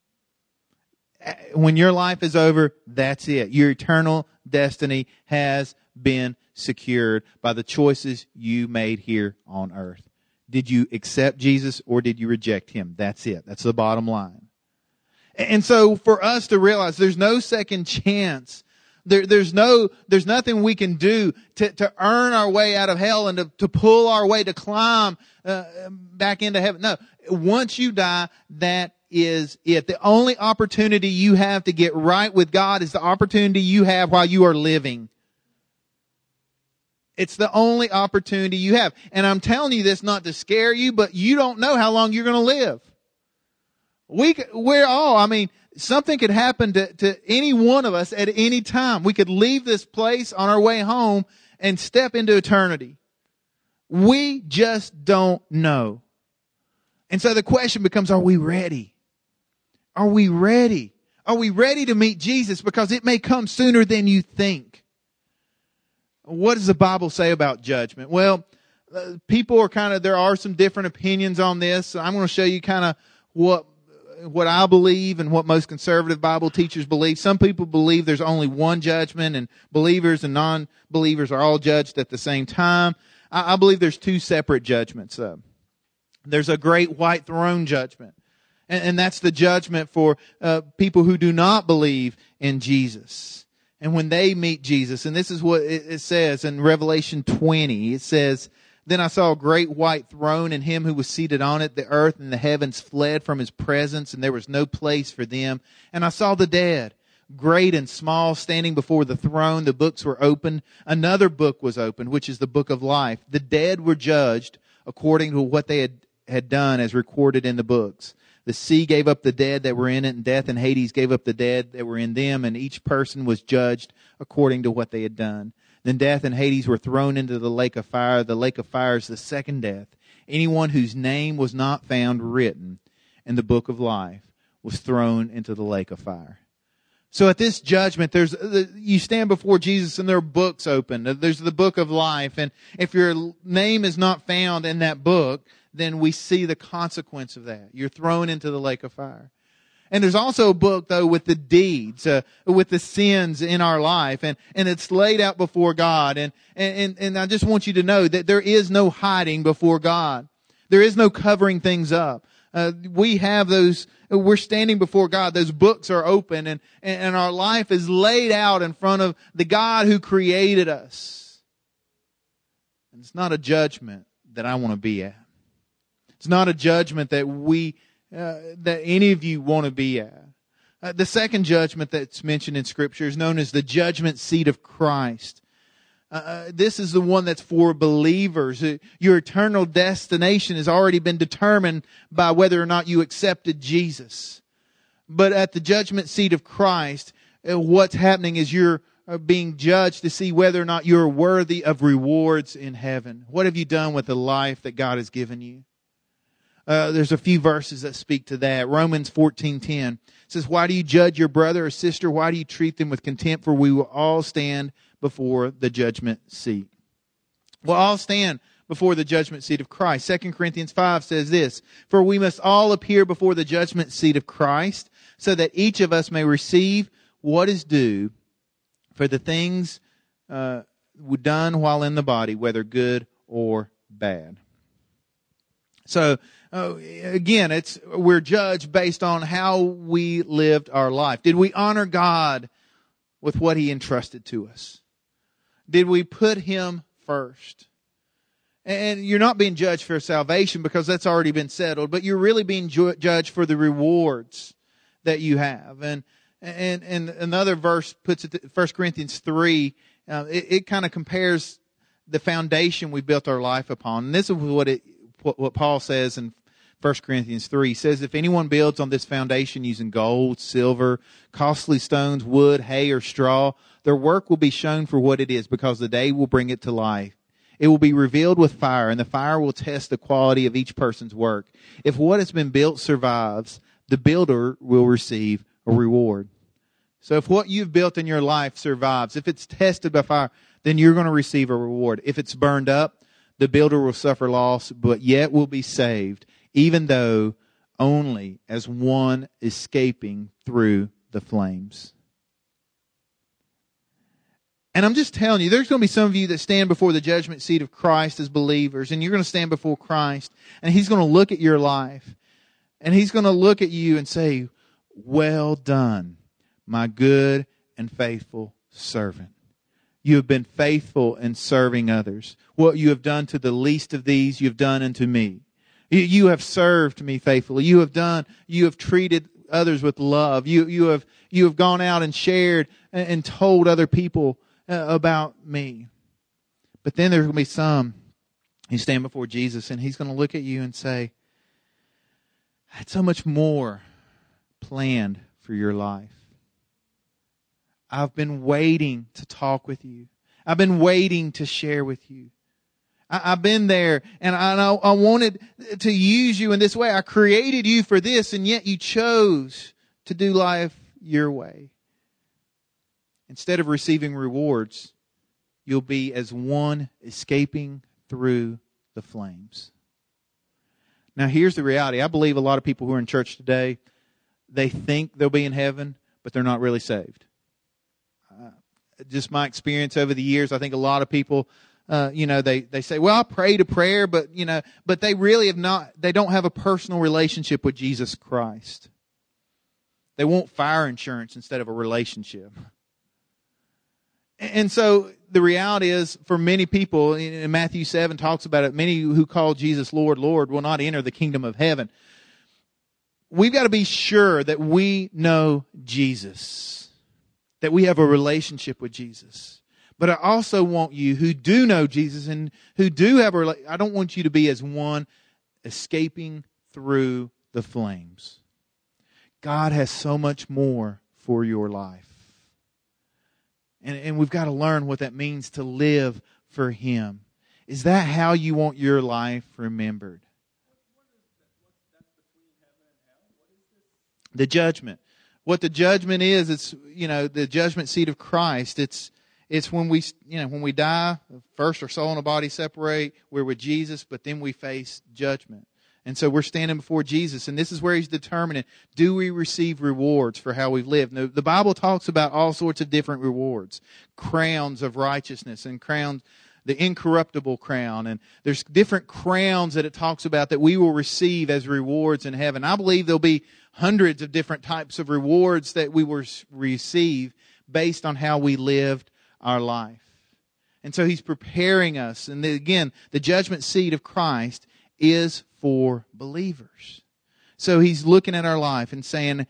Speaker 4: When your life is over, that's it. Your eternal destiny has been secured by the choices you made here on earth. Did you accept Jesus or did you reject Him? That's it. That's the bottom line. And so for us to realize there's no second chance, there's nothing we can do to earn our way out of hell and to pull our way, to climb back into heaven. No, once you die, that is it. The only opportunity you have to get right with God is the opportunity you have while you are living. It's the only opportunity you have. And I'm telling you this not to scare you, but you don't know how long you're going to live. Something could happen to any one of us at any time. We could leave this place on our way home and step into eternity. We just don't know. And so the question becomes, are we ready? Are we ready? Are we ready to meet Jesus? Because it may come sooner than you think. What does the Bible say about judgment? Well, people are there are some different opinions on this. I'm going to show you what I believe and what most conservative Bible teachers believe. Some people believe there's only one judgment and believers and non-believers are all judged at the same time. I believe there's two separate judgments. There's a great white throne judgment. And that's the judgment for people who do not believe in Jesus. And when they meet Jesus, and this is what it says in Revelation 20, it says, then I saw a great white throne and Him who was seated on it. The earth and the heavens fled from His presence, and there was no place for them. And I saw the dead, great and small, standing before the throne. The books were opened. Another book was opened, which is the book of life. The dead were judged according to what they had done as recorded in the books. The sea gave up the dead that were in it, and death and Hades gave up the dead that were in them, and each person was judged according to what they had done. Then death and Hades were thrown into the lake of fire. The lake of fire is the second death. Anyone whose name was not found written in the book of life was thrown into the lake of fire. So at this judgment, you stand before Jesus and there are books open. There's the book of life. And if your name is not found in that book, then we see the consequence of that. You're thrown into the lake of fire. And there's also a book, though, with the deeds, with the sins in our life. And it's laid out before God. And I just want you to know that there is no hiding before God. There is no covering things up. We have those, we're standing before God. Those books are open and our life is laid out in front of the God who created us. And it's not a judgment that I want to be at. It's not a judgment that that any of you want to be at. The second judgment that's mentioned in Scripture is known as the judgment seat of Christ. This is the one that's for believers. Your eternal destination has already been determined by whether or not you accepted Jesus. But at the judgment seat of Christ, what's happening is you're being judged to see whether or not you're worthy of rewards in heaven. What have you done with the life that God has given you? There's a few verses that speak to that. Romans 14:10 says, "Why do you judge your brother or sister? Why do you treat them with contempt? For we will all stand before the judgment seat." We'll all stand before the judgment seat of Christ. 2 Corinthians 5 says this, "For we must all appear before the judgment seat of Christ, so that each of us may receive what is due for the things done while in the body, whether good or bad." So, again, we're judged based on how we lived our life. Did we honor God with what He entrusted to us? Did we put Him first? And you're not being judged for salvation because that's already been settled, but you're really being judged for the rewards that you have. And another verse puts it, 1 Corinthians 3, it kind of compares the foundation we built our life upon. And this is what Paul says in 1 Corinthians 3. He says, "If anyone builds on this foundation using gold, silver, costly stones, wood, hay, or straw, their work will be shown for what it is, because the day will bring it to life. It will be revealed with fire, and the fire will test the quality of each person's work. If what has been built survives, the builder will receive a reward." So if what you've built in your life survives, if it's tested by fire, then you're going to receive a reward. If it's burned up, the builder will suffer loss, but yet will be saved, even though only as one escaping through the flames. And I'm just telling you, there's going to be some of you that stand before the judgment seat of Christ as believers, and you're going to stand before Christ, and He's going to look at your life, and He's going to look at you and say, "Well done, my good and faithful servant. You have been faithful in serving others. What you have done to the least of these, you have done unto me. You have served me faithfully. You have treated others with love. You have gone out and shared and told other people about me." But then there's going to be some who stand before Jesus, and He's going to look at you and say, "I had so much more planned for your life. I've been waiting to talk with you. I've been waiting to share with you. I've been there, and I wanted to use you in this way. I created you for this, and yet you chose to do life your way. Instead of receiving rewards, you'll be as one escaping through the flames." Now, here's the reality. I believe a lot of people who are in church today, they think they'll be in heaven, but they're not really saved. Just my experience over the years, I think a lot of people, they say, "Well, I prayed a prayer," but they really they don't have a personal relationship with Jesus Christ. They want fire insurance instead of a relationship. And so the reality is, for many people, in Matthew 7 talks about it, many who call Jesus Lord, Lord will not enter the kingdom of heaven. We've got to be sure that we know Jesus, that we have a relationship with Jesus. But I also want you who do know Jesus and who do have a relationship, I don't want you to be as one escaping through the flames. God has so much more for your life. And we've got to learn what that means to live for Him. Is that how you want your life remembered? The judgment. What the judgment is, it's, the judgment seat of Christ. It's when we die, first our soul and our body separate, we're with Jesus, but then we face judgment. And so we're standing before Jesus, and this is where He's determining, do we receive rewards for how we've lived? Now, the Bible talks about all sorts of different rewards. Crowns of righteousness and crowns, the incorruptible crown. And there's different crowns that it talks about that we will receive as rewards in heaven. I believe there'll be hundreds of different types of rewards that we will receive based on how we lived our life. And so He's preparing us. And again, the judgment seat of Christ is for believers. So He's looking at our life and saying,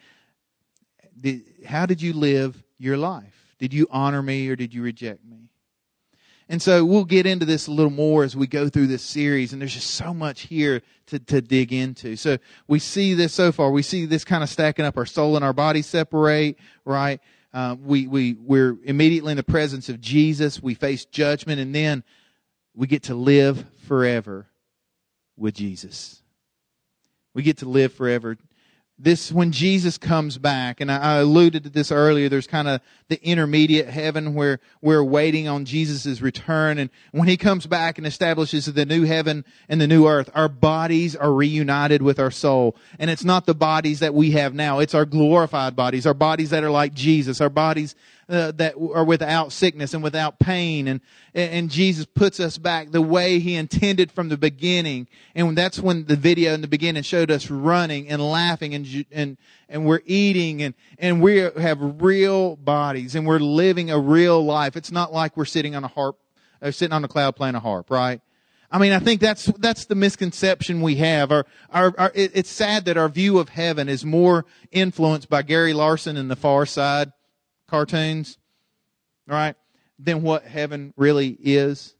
Speaker 4: how did you live your life? Did you honor me or did you reject me? And so we'll get into this a little more as we go through this series, and there's just so much here to dig into. So we see this so far. We see this kind of stacking up. Our soul and our body separate, right? We're immediately in the presence of Jesus. We face judgment, and then we get to live forever with Jesus. We get to live forever. This, when Jesus comes back, and I alluded to this earlier, there's kind of the intermediate heaven where we're waiting on Jesus' return. And when He comes back and establishes the new heaven and the new earth, our bodies are reunited with our soul. And it's not the bodies that we have now. It's our glorified bodies, our bodies that are like Jesus, our bodies that are without sickness and without pain. And Jesus puts us back the way He intended from the beginning. And that's when the video in the beginning showed us running and laughing and we're eating and we have real bodies and we're living a real life. It's not like we're sitting on a harp, or sitting on a cloud playing a harp, right? I mean, I think that's the misconception we have. It's sad that our view of heaven is more influenced by Gary Larson and the Far Side cartoons, right, than what heaven really is.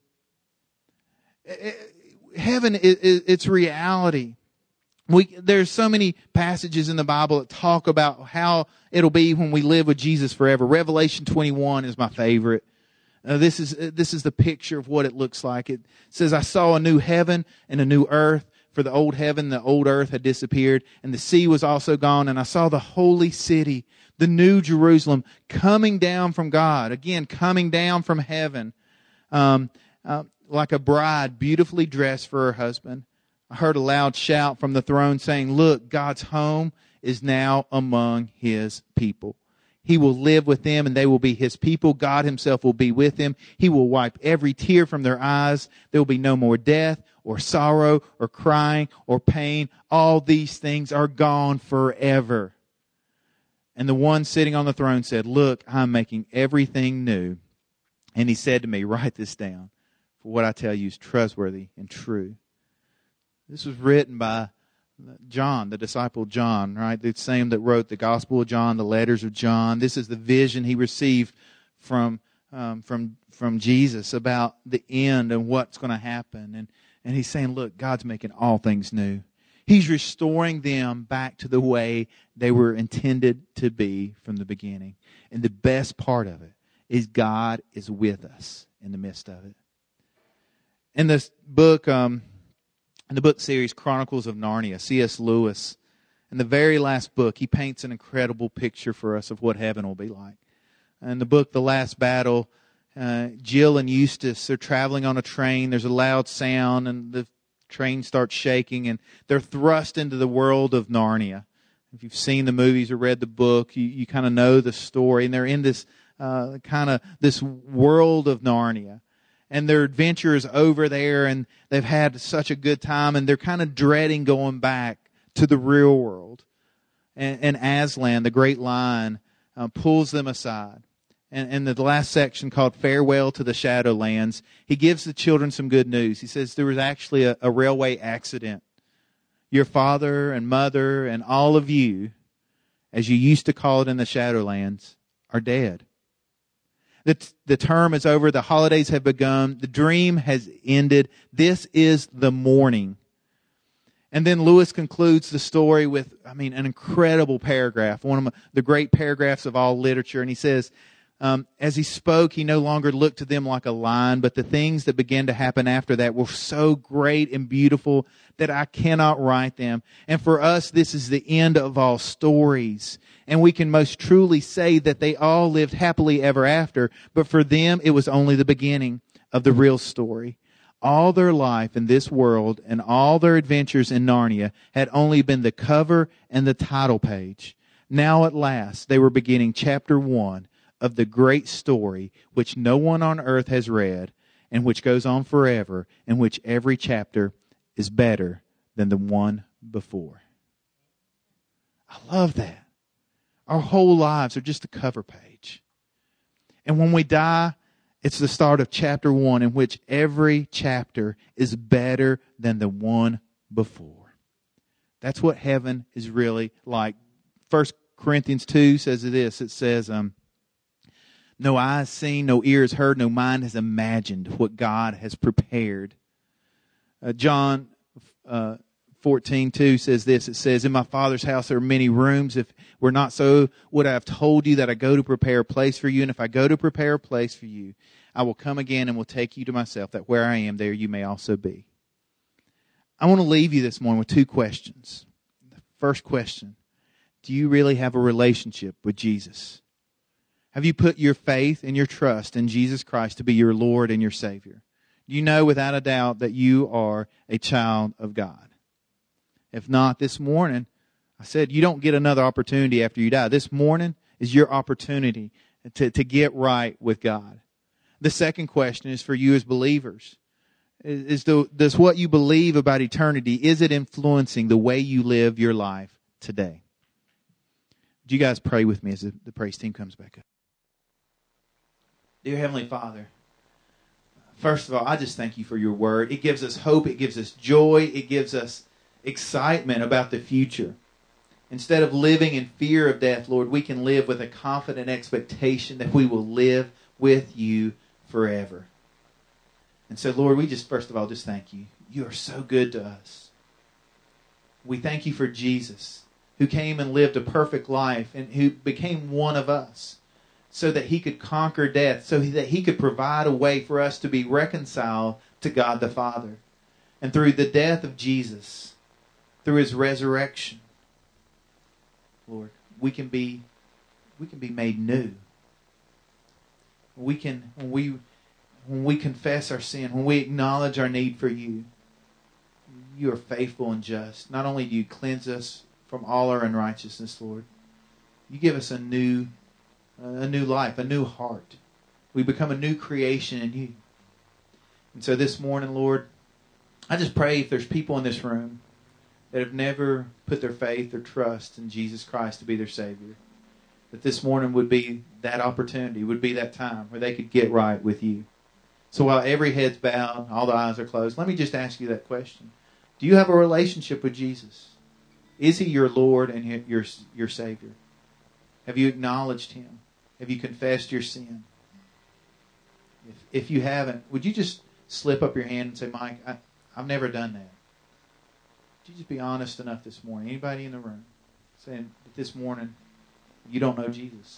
Speaker 4: Heaven it's reality. There's so many passages in the Bible that talk about how it'll be when we live with Jesus forever. Revelation 21 is my favorite. This is the picture of what it looks like. It says, I saw a new heaven and a new earth, for the old heaven, the old earth had disappeared, and the sea was also gone, and I saw the holy city, the new Jerusalem, coming down from God. Again, coming down from heaven, like a bride beautifully dressed for her husband. I heard a loud shout from the throne saying, look, God's home is now among His people. He will live with them and they will be His people. God Himself will be with them. He will wipe every tear from their eyes. There will be no more death or sorrow or crying or pain. All these things are gone forever. And the one sitting on the throne said, look, I'm making everything new. And He said to me, write this down, for what I tell you is trustworthy and true. This was written by John, the disciple John, right? The same that wrote the Gospel of John, the letters of John. This is the vision he received from Jesus about the end and what's going to happen. And he's saying, look, God's making all things new. He's restoring them back to the way they were intended to be from the beginning. And the best part of it is God is with us in the midst of it. In this book, in the book series Chronicles of Narnia, C.S. Lewis, in the very last book, he paints an incredible picture for us of what heaven will be like. In the book, The Last Battle, Jill and Eustace, they're traveling on a train. There's a loud sound, and the train starts shaking, and they're thrust into the world of Narnia. If you've seen the movies or read the book, you kind of know the story, and they're in this this world of Narnia. And their adventure is over there, and they've had such a good time, and they're kind of dreading going back to the real world. And Aslan, the great lion, pulls them aside. And in the last section called Farewell to the Shadowlands, he gives the children some good news. He says there was actually a railway accident. Your father and mother and all of you, as you used to call it in the Shadowlands, are dead. The term is over. The holidays have begun. The dream has ended. This is the morning. And then Lewis concludes the story with, an incredible paragraph, one of the great paragraphs of all literature. And he says, as he spoke, he no longer looked to them like a lion, but the things that began to happen after that were so great and beautiful that I cannot write them. And for us, this is the end of all stories. And we can most truly say that they all lived happily ever after, but for them, it was only the beginning of the real story. All their life in this world and all their adventures in Narnia had only been the cover and the title page. Now at last, they were beginning chapter 1 of the great story which no one on earth has read and which goes on forever, and which every chapter is better than the one before. I love that. Our whole lives are just a cover page. And when we die, it's the start of chapter 1, in which every chapter is better than the one before. That's what heaven is really like. 1 Corinthians 2 says this. It says, no eye has seen, no ear has heard, no mind has imagined what God has prepared. John 14:2 says this. It says, in my Father's house there are many rooms. If were not so, would I have told you that I go to prepare a place for you? And if I go to prepare a place for you, I will come again and will take you to myself, that where I am, there you may also be. I want to leave you this morning with 2 questions. The first question, do you really have a relationship with Jesus? Have you put your faith and your trust in Jesus Christ to be your Lord and your Savior? You know without a doubt that you are a child of God. If not, this morning, I said you don't get another opportunity after you die. This morning is your opportunity to get right with God. The second question is for you as believers. Does what you believe about eternity, is it influencing the way you live your life today? Would you guys pray with me as the praise team comes back up? Dear Heavenly Father, first of all, I just thank you for your word. It gives us hope. It gives us joy. It gives us excitement about the future. Instead of living in fear of death, Lord, we can live with a confident expectation that we will live with you forever. And so, Lord, we just, first of all, just thank you. You are so good to us. We thank you for Jesus, who came and lived a perfect life and who became one of us so that he could conquer death, so that he could provide a way for us to be reconciled to God the Father. And through the death of Jesus, through his resurrection, Lord, we can be made new. When we confess our sin, when we acknowledge our need for you, you are faithful and just. Not only do you cleanse us from all our unrighteousness, Lord, you give us a new life, a new heart. We become a new creation in you. And so this morning, Lord, I just pray if there's people in this room that have never put their faith or trust in Jesus Christ to be their Savior, that this morning would be that opportunity, would be that time where they could get right with you. So while every head's bowed, all the eyes are closed, let me just ask you that question. Do you have a relationship with Jesus? Is he your Lord and your Savior? Have you acknowledged him? Have you confessed your sin? If you haven't, would you just slip up your hand and say, Mike, I've never done that? Would you just be honest enough this morning? Anybody in the room saying that this morning you don't know Jesus?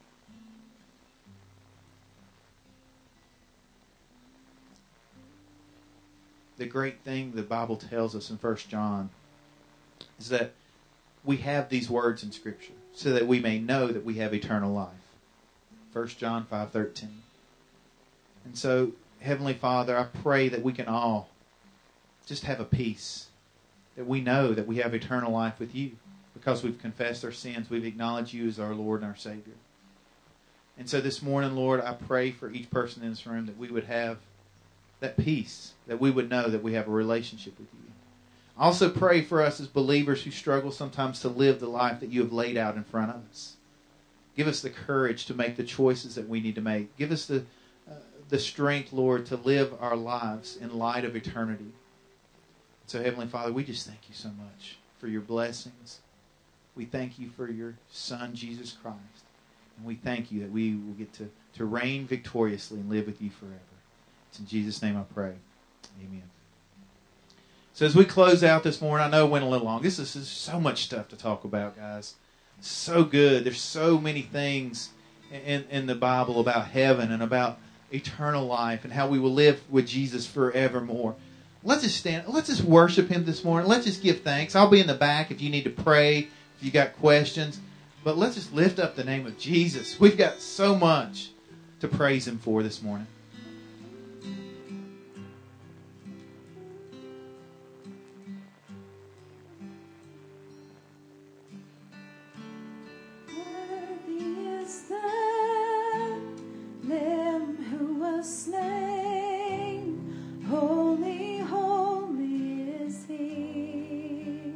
Speaker 4: The great thing the Bible tells us in 1 John is that we have these words in Scripture so that we may know that we have eternal life. 1 John 5:13. And so, Heavenly Father, I pray that we can all just have a peace, that we know that we have eternal life with you because we've confessed our sins. We've acknowledged you as our Lord and our Savior. And so this morning, Lord, I pray for each person in this room that we would have that peace, that we would know that we have a relationship with you. I also pray for us as believers who struggle sometimes to live the life that you have laid out in front of us. Give us the courage to make the choices that we need to make. Give us the strength, Lord, to live our lives in light of eternity. So, Heavenly Father, we just thank you so much for your blessings. We thank you for your Son, Jesus Christ. And we thank you that we will get to reign victoriously and live with you forever. It's in Jesus' name I pray. Amen. So as we close out this morning, I know it went a little long. This is so much stuff to talk about, guys. So good. There's so many things in the Bible about heaven and about eternal life and how we will live with Jesus forevermore. Let's just stand. Let's just worship Him this morning. Let's just give thanks. I'll be in the back if you need to pray, if you got questions. But let's just lift up the name of Jesus. We've got so much to praise Him for this morning.
Speaker 2: Slain, holy, holy is He.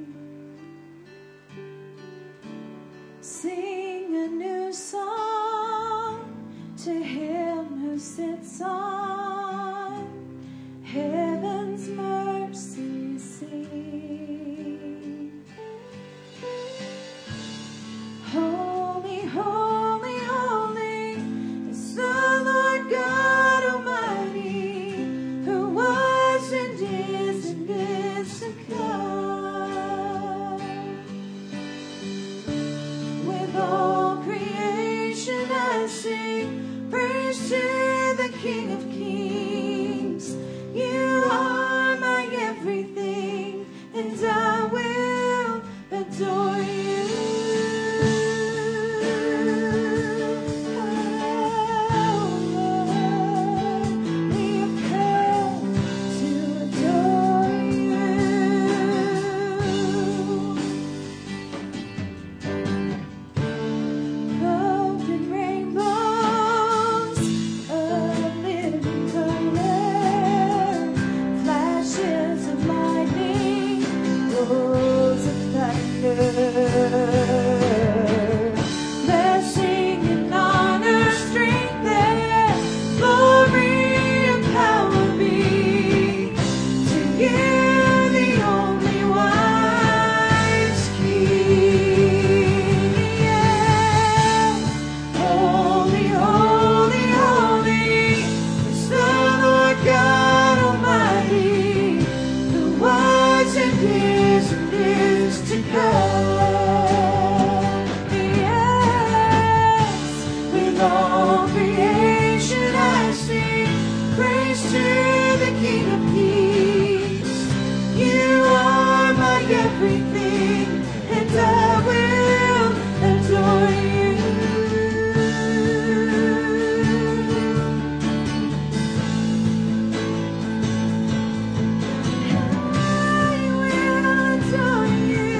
Speaker 2: Sing a new song to Him who sits on heaven's mercy seat. Holy, holy, holy is the Lord God Almighty, who was and is to come. With all creation I sing praise to the King of Kings. You are my everything, and I will adore you. Blessing and honor, strength and glory and power be to you, the only wise King. Yeah. Holy, holy, holy is the Lord God Almighty, who was and is to come. All creation I sing praise to the King of Kings. You are my everything, and I will adore you. I will adore you.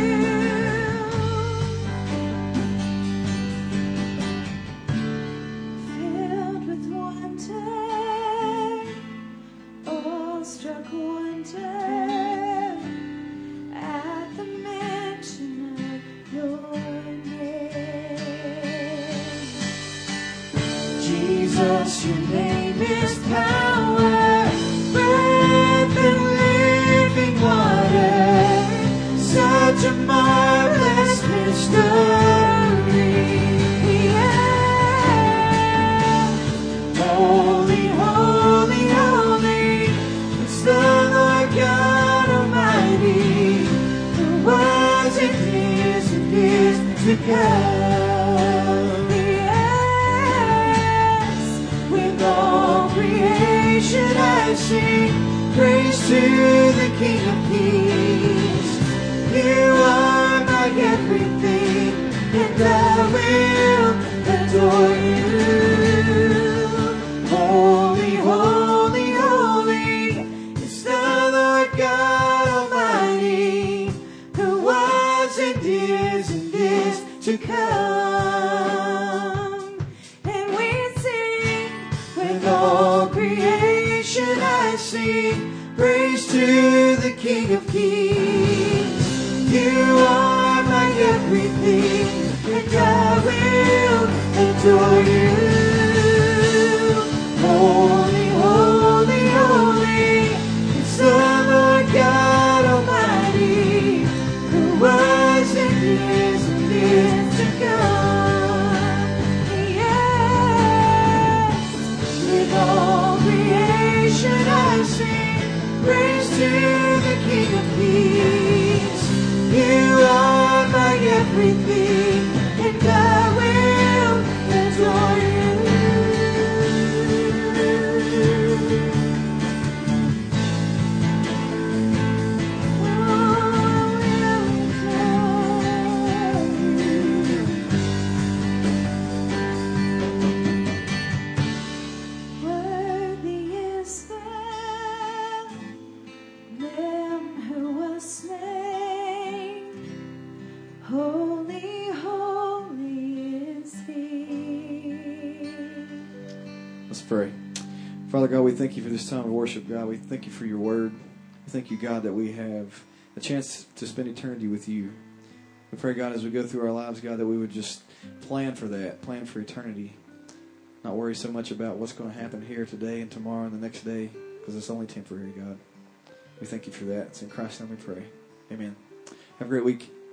Speaker 2: Struck wonder at the mention of your name. Jesus, your name is power, breath and living water, such a marvelous mystery. Yeah. Holy, holy, holy is the Lord God Almighty, who was and is to come. Yes, with all creation I sing praise to the King of Kings. You are my everything, and I will adore you. Holy, holy, holy is the Lord God Almighty, who was and is to come. And we sing with all creation I sing praise to the King of Kings. You are my everything, and I will adore you. Holy, holy, holy is the Lord God Almighty, who was and is to come. King of Kings. You are my everything, and I will adore you. Holy, holy is He.
Speaker 1: Let's pray. Father God, we thank you for this time of worship, God. We thank you for your word. We thank you, God, that we have a chance to spend eternity with you. We pray, God, as we go through our lives, God, that we would just plan for that, plan for eternity. Not worry so much about what's going to happen here today and tomorrow and the next day, because it's only temporary, God. We thank you for that. It's in Christ's name we pray. Amen. Have a great week.